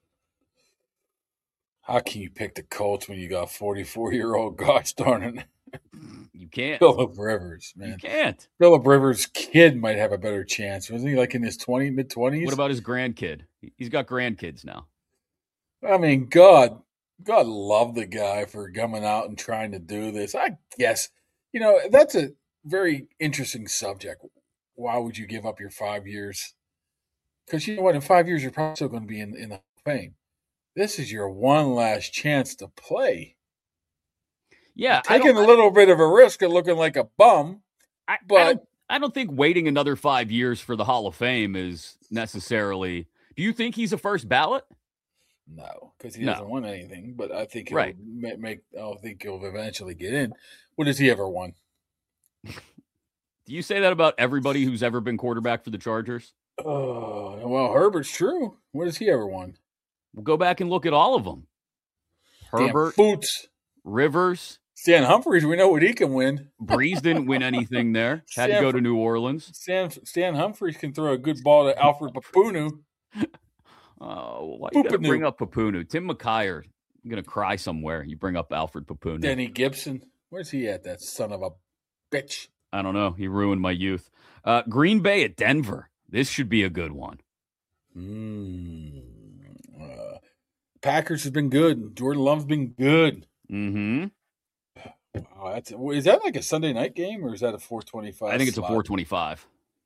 How can you pick the Colts when you got forty-four-year-old gosh darn it? You can't. Phillip Rivers, man. You can't. Phillip Rivers' kid might have a better chance. Wasn't he like in his twenties, mid-twenties? What about his grandkid? He's got grandkids now. I mean, God, God love the guy for coming out and trying to do this. I guess, you know, that's a very interesting subject. Why would you give up your five years? Because you know what? In five years, you're probably still going to be in, in the Hall of Fame. This is your one last chance to play. Yeah. You're taking a little bit of a risk of looking like a bum. I, but I don't, I don't think waiting another five years for the Hall of Fame is necessarily. Do you think he's a first ballot? No, because he No. doesn't win anything. But I think he'll Right. ma- make. I think he'll eventually get in. What has he ever won? Do you say that about everybody who's ever been quarterback for the Chargers? Oh, well, Herbert's true. What has he ever won? We'll go back and look at all of them. Herbert, Damn Boots. Rivers, Stan Humphries, we know what he can win. Breeze didn't win anything there. Had to Stan- go to New Orleans. Stan, Stan Humphries can throw a good ball to Alfred Papunu. Oh, why you got to Papunu. bring up Papunu? Tim McKyer, I'm going to cry somewhere. You bring up Alfred Papunu. Denny Gibson. Where's he at, that son of a bitch? I don't know. He ruined my youth. Uh, Green Bay at Denver. This should be a good one. Mm. Uh, Packers has been good. Jordan Love's been good. Mm-hmm. Wow, that's is that like a Sunday night game or is that a four twenty-five? I think it's a slot? four twenty-five.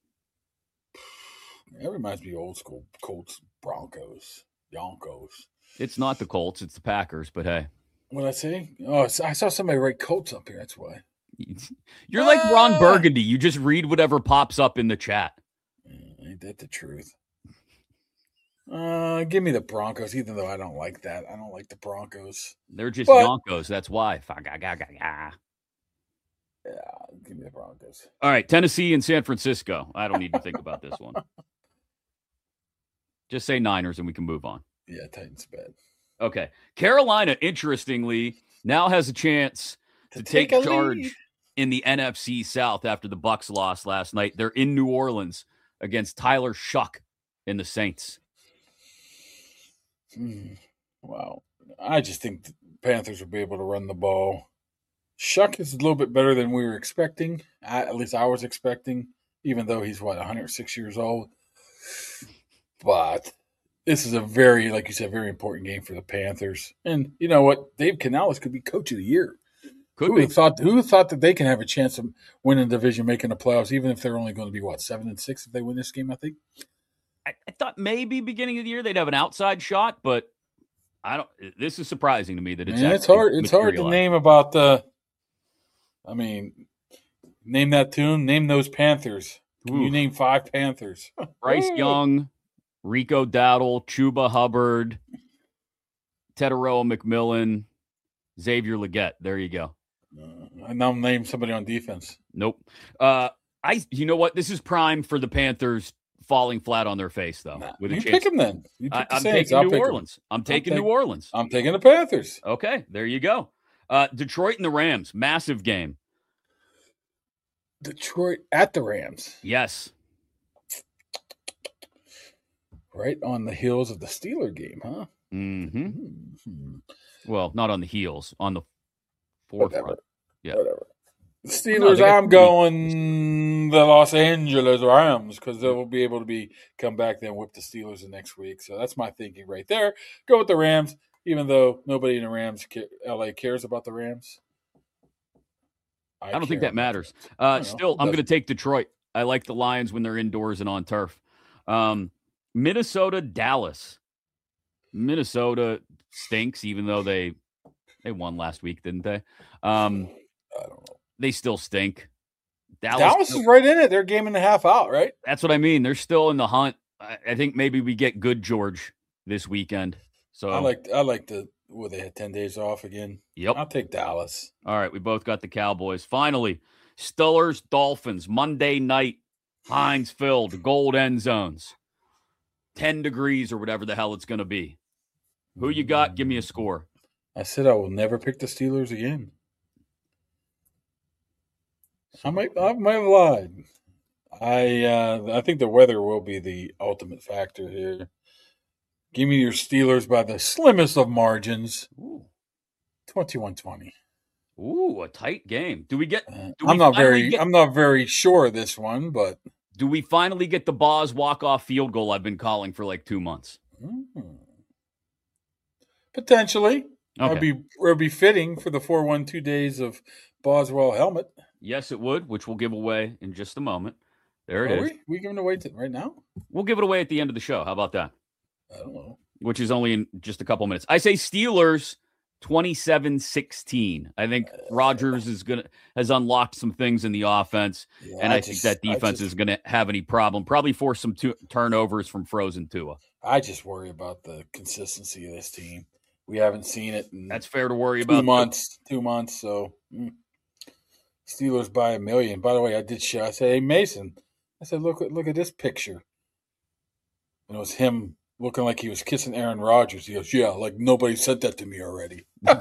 That reminds me of old school Colts, Broncos, Yonkos. It's not the Colts. It's the Packers, but hey. What did I say? Oh, I saw somebody write Colts up here. That's why. You're like Ron Ah! Burgundy. You just read whatever pops up in the chat. Mm, Ain't that the truth? Uh, give me the Broncos, even though I don't like that. I don't like the Broncos. They're just But- Yonkos. That's why. Yeah, give me the Broncos. All right, Tennessee and San Francisco. I don't need to think about this one. Just say Niners and we can move on. Yeah, Titans bad. Okay. Carolina, interestingly, now has a chance to, take, a charge lead. in the N F C South after the Bucs lost last night. They're in New Orleans against Tyler Shuck in the Saints. Hmm. Wow. I just think the Panthers will be able to run the ball. Shuck is a little bit better than we were expecting. I, at least I was expecting, even though he's, what, one hundred six years old. But this is a very, like you said, very important game for the Panthers. And you know what? Dave Canales could be coach of the year. Could who be. would have thought, who thought that they can have a chance of winning the division, making the playoffs, even if they're only going to be, what, seven and six if they win this game, I think? I, I thought maybe beginning of the year they'd have an outside shot, but I don't. This is surprising to me that it's. Man, it's actually hard. It's hard to materialized. name about the. I mean, name that tune. Name those Panthers. Can you Oof. name five Panthers? Bryce Young, Rico Dowdle, Chuba Hubbard, Tedoroa McMillan, Xavier Leggett. There you go. Uh, and now name somebody on defense. Nope. Uh, I. You know what? This is prime for the Panthers falling flat on their face, though. Nah, with a you chance. pick them then. You pick I, the I'm Saints. taking I'll New pick 'em. Orleans. I'm taking take- New Orleans. I'm taking the Panthers. Okay, there you go. Uh, Detroit and the Rams, massive game. Detroit at the Rams, Yes. right on the heels of the Steeler game, huh? Mm-hmm. Hmm. Well, not on the heels, on the forefront. Whatever. Yeah. Whatever. no, Steelers, they got I'm three. going the Los Angeles Rams because they will be able to be come back then whip the Steelers the next week. So that's my thinking right there. Go with the Rams, even though nobody in the Rams, ca- L A cares about the Rams. I don't think care that about matters. them. Uh, I know. still, It I'm going to doesn't. take Detroit. I like the Lions when they're indoors and on turf. Um, Minnesota, Dallas. Minnesota stinks, even though they they won last week, didn't they? Um, I don't know. they still stink. Dallas, Dallas is right in it. They're a game and a half out, right? That's what I mean. They're still in the hunt. I, I think maybe we get good George this weekend. So I like I like the well, they had ten days off again. Yep. I'll take Dallas. All right, we both got the Cowboys. Finally, Steelers, Dolphins, Monday night, Heinz Field, gold end zones. ten degrees or whatever the hell it's going to be. Who you got? Give me a score. I said I will never pick the Steelers again. I might I might have lied. I uh, I think the weather will be the ultimate factor here. Give me your Steelers by the slimmest of margins. twenty-one twenty. Ooh, a tight game. Do we get Uh, do we I'm not very get, I'm not very sure of this one, but do we finally get the Boz walk-off field goal I've been calling for like two months? mm, potentially. Okay. It'd be it'd be fitting for the four one two days of Boswell helmet. Yes, it would, which we'll give away in just a moment. There it Are is. we? we giving it away to, right now? We'll give it away at the end of the show. How about that? I don't know. Which is only in just a couple minutes. I say Steelers twenty-seven sixteen. I think Rodgers is gonna has unlocked some things in the offense, Yeah, and I, I think just- that I defense just- is going to have any problem. Probably force some tu- turnovers from frozen Tua. I just worry about the consistency of this team. We haven't seen it in That's fair to worry two about. months. Two months. So mm. Steelers by a million. By the way, I did show. I said, "Hey Mason," I said, "Look at look at this picture." And it was him looking like he was kissing Aaron Rodgers. He goes, "Yeah, like nobody said that to me already." I'm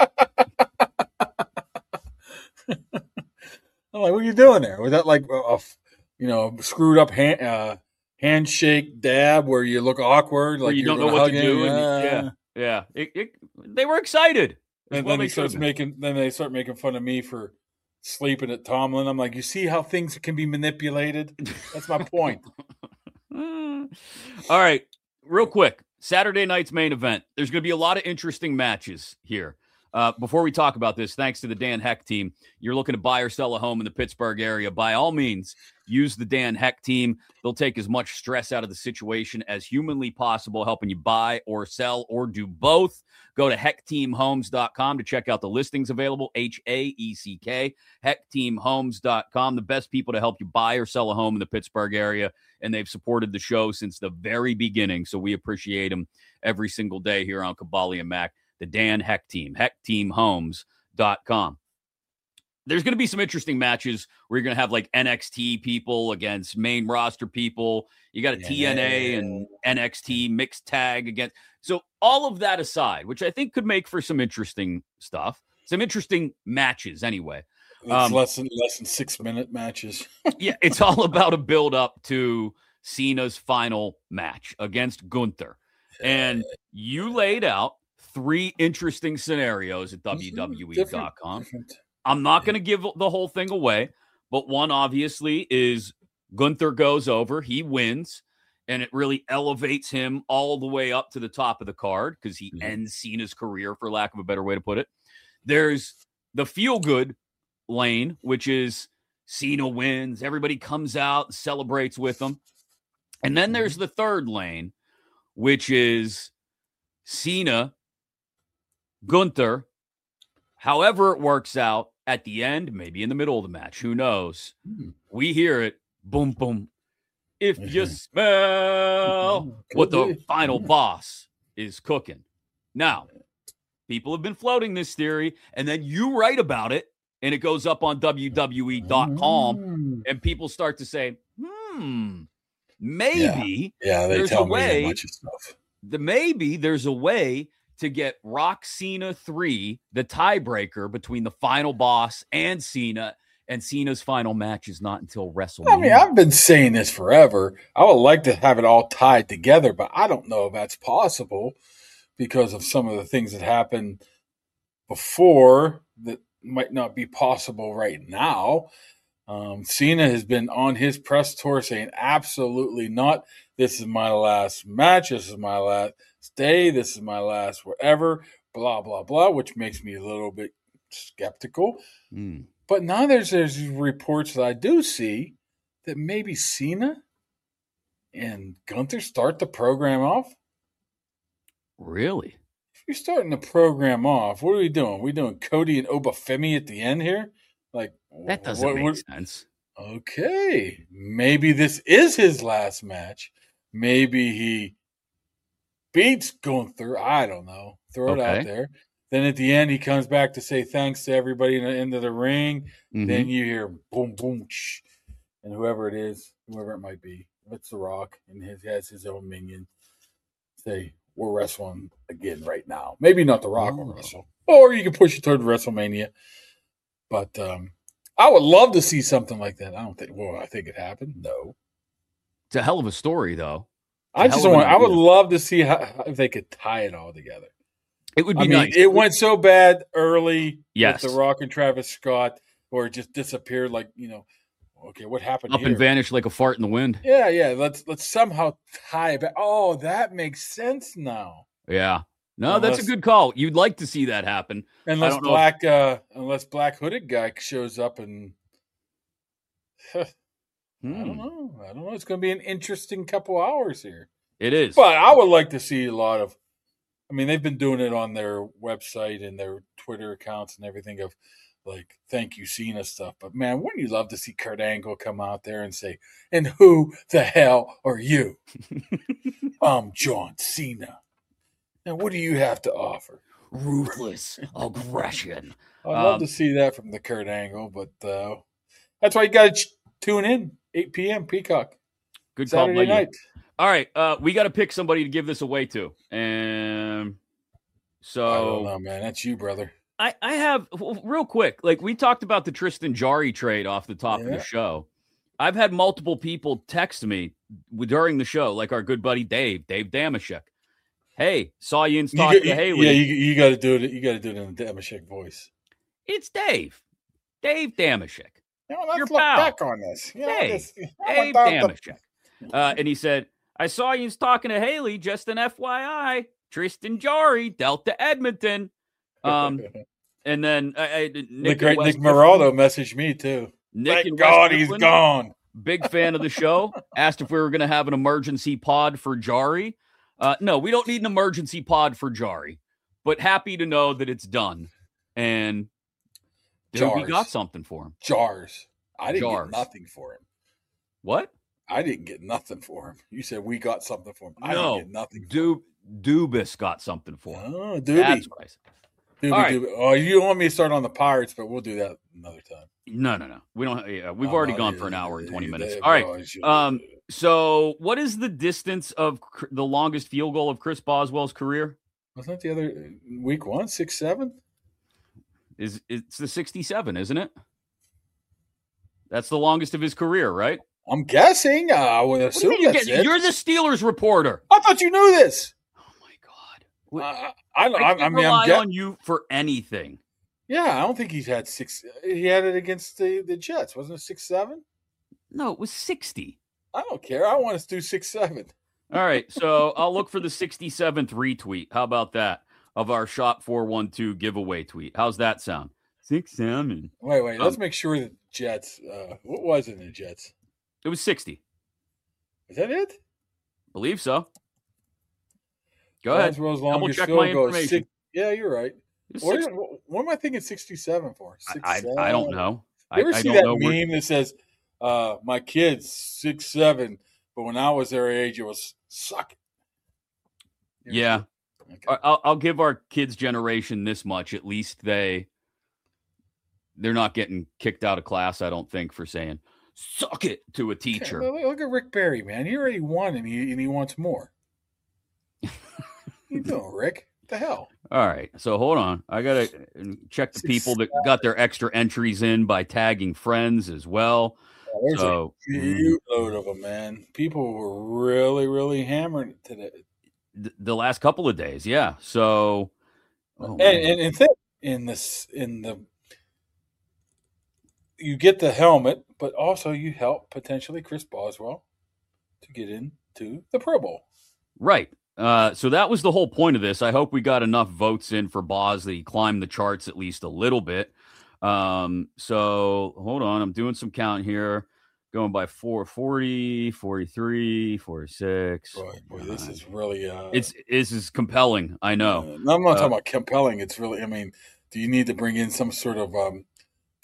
like, "What are you doing there? Was that like a, a you know screwed up hand, uh, handshake dab where you look awkward, Where like you you're don't know gonna what to hug do. him? And, yeah, yeah. It, it, they were excited. As And well then he they starts should've been. making. Then they start making fun of me for sleeping at Tomlin. I'm like, you see how things can be manipulated? That's my point. All right, real quick. Saturday night's main event. There's going to be a lot of interesting matches here. Uh, before we talk about this, thanks to the Dan Heck team, you're looking to buy or sell a home in the Pittsburgh area. By all means, use the Dan Heck team. They'll take as much stress out of the situation as humanly possible, helping you buy or sell or do both. Go to heck team homes dot com to check out the listings available, H A E C K, heck team homes dot com, the best people to help you buy or sell a home in the Pittsburgh area, and they've supported the show since the very beginning, so we appreciate them every single day here on Caballi and Mac, the Dan Heck team, heck team homes dot com. There's going to be some interesting matches where you're going to have like N X T people against main roster people. You got a Yeah. T N A and N X T mixed tag against. So all of that aside, which I think could make for some interesting stuff, some interesting matches anyway. It's Um, less than less than six minute matches. Yeah, it's all about a build up to Cena's final match against Gunther. And you laid out three interesting scenarios at W W E dot com. Different, different. I'm not going to give the whole thing away, but one obviously is Gunther goes over, he wins, and it really elevates him all the way up to the top of the card because he Mhm. ends Cena's career, for lack of a better way to put it. There's the feel-good lane, which is Cena wins, everybody comes out and celebrates with him. And then there's the third lane, which is Cena, Gunther, however it works out at the end, maybe in the middle of the match, who knows? Hmm. We hear it, boom, boom. If you Mhm. smell Could what the be. final boss is cooking. Now, people have been floating this theory, and then you write about it, and it goes up on W W E dot com, Mm. and people start to say, hmm, maybe Yeah, they there's tell a me way- a bunch of stuff. the maybe there's a way to get Rock Cena three, the tiebreaker between the final boss and Cena, and Cena's final match is not until WrestleMania. I mean, I've been saying this forever. I would like to have it all tied together, but I don't know if that's possible because of some of the things that happened before that might not be possible right now. Um, Cena has been on his press tour saying, absolutely not. This is my last match. This is my last day. This is my last whatever, blah, blah, blah, which makes me a little bit skeptical. Hmm. But now there's there's reports that I do see that maybe Cena and Gunther start the program off. Really? If you're starting the program off, what are we doing? we doing Cody and Obafemi at the end here? Like That doesn't what, make what, sense. Okay, maybe this is his last match. Maybe he beats Gunther. I don't know. Throw it Okay. out there. Then at the end, he comes back to say thanks to everybody in the end of the ring. Mhm. Then you hear boom, boom, shh, and whoever it is, whoever it might be, if it's The Rock, and he has his own minion, say, we're wrestling again right now. Maybe not The Rock will Oh. wrestle. Or you can push it toward WrestleMania. But um, I would love to see something like that. I don't think, well, I think it happened. No. It's a hell of a story, though. I just hell of an want, I would idea. love to see how, if they could tie it all together. It would be I mean, nice. it went so bad early Yes. with The Rock and Travis Scott, or it just disappeared like, you know, okay, what happened Up here? and vanished like a fart in the wind. Yeah, yeah. Let's let's somehow tie it back. Oh, that makes sense now. Yeah. No, that's a Unless- good call. You'd like to see that happen. Unless don't know black uh unless black hooded guy shows up and I don't Hmm. know. I don't know. It's gonna be an interesting couple hours here. It is. But I would like to see a lot of I mean, they've been doing it on their website and their Twitter accounts and everything of like thank you Cena stuff. But man, wouldn't you love to see Kurt Angle come out there and say, and who the hell are you? I'm John Cena. And what do you have to offer? Ruthless aggression. I'd love Um, to see that from the Kurt Angle, but uh, that's why you got to ch- tune in eight p.m. Peacock Good call by Saturday you. night. All right. Uh, we got to pick somebody to give this away to. And so I don't know, man. That's you, brother. I, I have well, real quick, like we talked about the Tristan Jari trade off the top of Yeah. the show. I've had multiple people text me during the show, like our good buddy Dave, Dave Damashek. Hey, saw you in You talking get- to Haley. yeah, you, you got to do it. You got to do it in the Damashek voice. It's Dave. Dave Damashek. You know, let's Your look pal. back on this. You know, Hey, this- Dave down to- Damashek. Uh, and he said, I saw you talking to Haley, just an F Y I. Tristan Jari, Delta Edmonton. Um, and then uh, uh, Nick, Nick, in Nick West Moraldo messaged me too. Nick in Thank God West he's Mifflin, gone. Big fan of the show. Asked if we were going to have an emergency pod for Jari. Uh, no, we don't need an emergency pod for Jari, but happy to know that it's done. And dude, we Jars. got something for him. Jars. I didn't Jars. get nothing for him. What? I didn't get nothing for him. You said we got something for him. I No, didn't get nothing. For Du- Dubis got something for him. him. Oh, That's Doobie. what I said. Doobie, All right. Doobie. Oh, you don't want me to start on the Pirates, but we'll do that another time. No, no, no. We don't. Yeah, we've I'm already not- gone for an hour and twenty minutes. There All right. goes your- Um, So, what is the distance of cr- the longest field goal of Chris Boswell's career? Wasn't that the other week one, six, seven? Is it's the sixty-seven, isn't it? That's the longest of his career, right? I'm guessing. Uh, I would What do you assume mean you that's get- it. You're the Steelers reporter. I thought you knew this. Oh my god! What- Uh, I, I, I, I, can't I mean, rely I'm guessing. on you for anything. Yeah, I don't think he's had six. He had it against the, the Jets. Wasn't it six, seven? No, it was sixty. I don't care. I want us to do six, seven. All right, so I'll look for the sixty-seventh retweet. How about that of our Shop four one two giveaway tweet? How's that sound? Six seven. Wait, wait. Let's Um, make sure the Jets. Uh, what was it in the Jets? It was sixty. Is that it? Believe so. Go ahead. Boswell's Double longest check field my goal is information. six- Yeah, you're right. It was What, six- what am I thinking sixty-seven for? I, Six, I don't seven? know. You ever I, I see don't that know where- meme that says, uh, my kid's six, seven, but when I was their age, it was suck it. You ever Yeah. see it? Okay. I- I'll, I'll give our kids' generation this much. At least they they're not getting kicked out of class. I don't think for saying "suck it" to a Okay, teacher. look, look at Rick Barry, man. He already won, and he and he wants more. What you doing, Rick? What the hell? All right, so hold on. I gotta check the people that got their extra entries in by tagging friends as well. There's So a mm, huge load of them, man. People were really, really hammered it today. th- the last couple of days, yeah. So oh, and man. and, and think in this in the you get the helmet, but also you help potentially Chris Boswell to get into the Pro Bowl. Right. Uh, so that was the whole point of this. I hope we got enough votes in for Boz that he climbed the charts at least a little bit. Um, so hold on. I'm doing some count here. Going by four forty, forty-three, forty-six. Boy, boy, this is really uh, It's this is compelling. I know. Uh, no, I'm not Uh, talking about compelling. It's really, I mean, do you need to bring in some sort of um,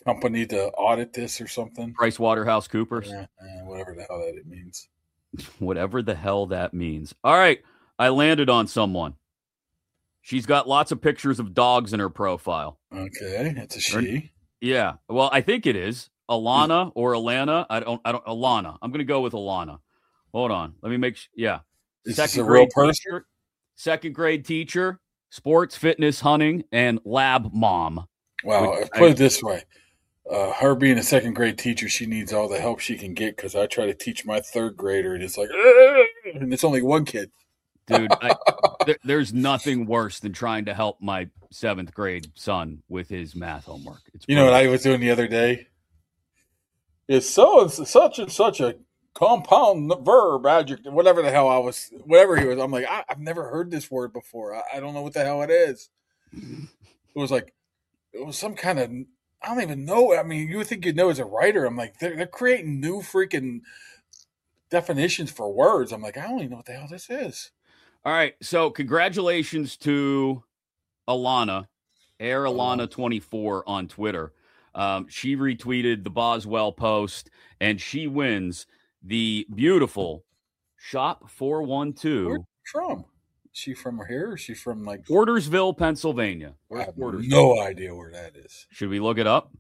company to audit this or something. Price Waterhouse Coopers. Yeah, eh, whatever the hell that it means. Whatever the hell that means. All right. I landed on someone. She's got lots of pictures of dogs in her profile. Okay. It's a she. Yeah. Well, I think it is. Alana or Alana. I don't, I don't, Alana. I'm going to go with Alana. Hold on. Let me make sure. Yeah. Is second this a grade real person? Teacher, second grade teacher, sports, fitness, hunting, and lab mom. Well, Which put I- it this way. Uh, her being a second grade teacher, she needs all the help she can get because I try to teach my third grader and it's like, and it's only one kid. Dude, I, there, there's nothing worse than trying to help my seventh grade son with his math homework. It's You know what brutal. I was doing the other day? It's so it's such and such a compound verb, adjective, whatever the hell I was, whatever he was. I'm like, I, I've never heard this word before. I, I don't know what the hell it is. It was like, it was some kind of, I don't even know. I mean, you would think you'd know as a writer. I'm like, they're, they're creating new freaking definitions for words. I'm like, I don't even know what the hell this is. All right. So congratulations to Alana, Air Alana twenty-four on Twitter. Um, she retweeted the Boswell post, and she wins the beautiful Shop four one two. Where's she from? Is she from here? Or is she from like Portersville, Pennsylvania. I Where's have Portersville? no idea where that is. Should we look it up?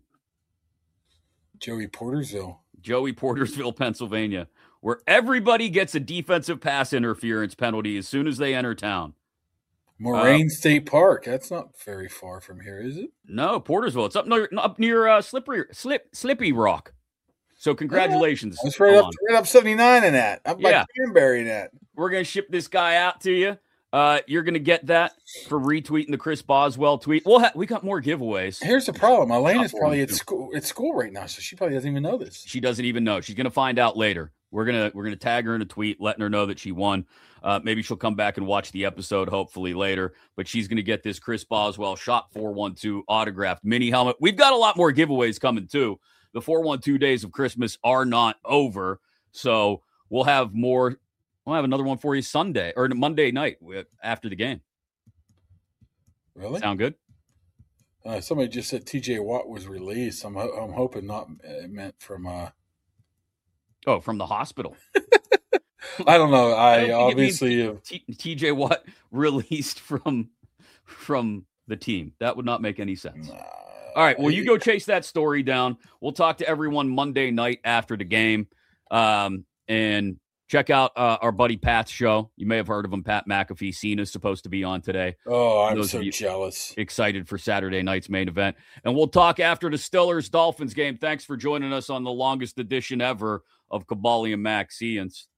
Joey Portersville. Joey Portersville, Pennsylvania, where everybody gets a defensive pass interference penalty as soon as they enter town. Moraine Uh, State Park. That's not very far from here, is it? No, Portersville. It's up near up near uh, Slippery Slip Slippy Rock. So congratulations. That's right up, Alana. right up seventy-nine in that. Up by Yeah. Cranberry in that. We're gonna ship this guy out to you. Uh, you're gonna get that for retweeting the Chris Boswell tweet. We'll ha- we got more giveaways. Here's the problem. Elena's Top probably one, at too. school at school right now, so she probably doesn't even know this. She doesn't even know. She's gonna find out later. We're gonna we're gonna tag her in a tweet, letting her know that she won. Uh, maybe she'll come back and watch the episode, hopefully later. But she's gonna get this Chris Boswell Shop four one two autographed mini helmet. We've got a lot more giveaways coming too. The four one two days of Christmas are not over, so we'll have more. We'll have another one for you Sunday or Monday night after the game. Really? Sound good? Uh, somebody just said T J Watt was released. I'm ho- I'm hoping not uh, meant from. Uh, Oh, from the hospital. I don't know. I I, don't think it means obviously have, T- TJ Watt released from from the team. That would not make any sense. uh, All right. Well, you go chase that story down. We'll talk to everyone Monday night after the game. Um, and check out uh, our buddy Pat's show. You may have heard of him. Pat McAfee. Cena's supposed to be on today. Oh, I'm Those so of you- jealous. Excited for Saturday night's main event. And we'll talk after the Steelers Dolphins game. Thanks for joining us on the longest edition ever of Cabali and Mac. See you.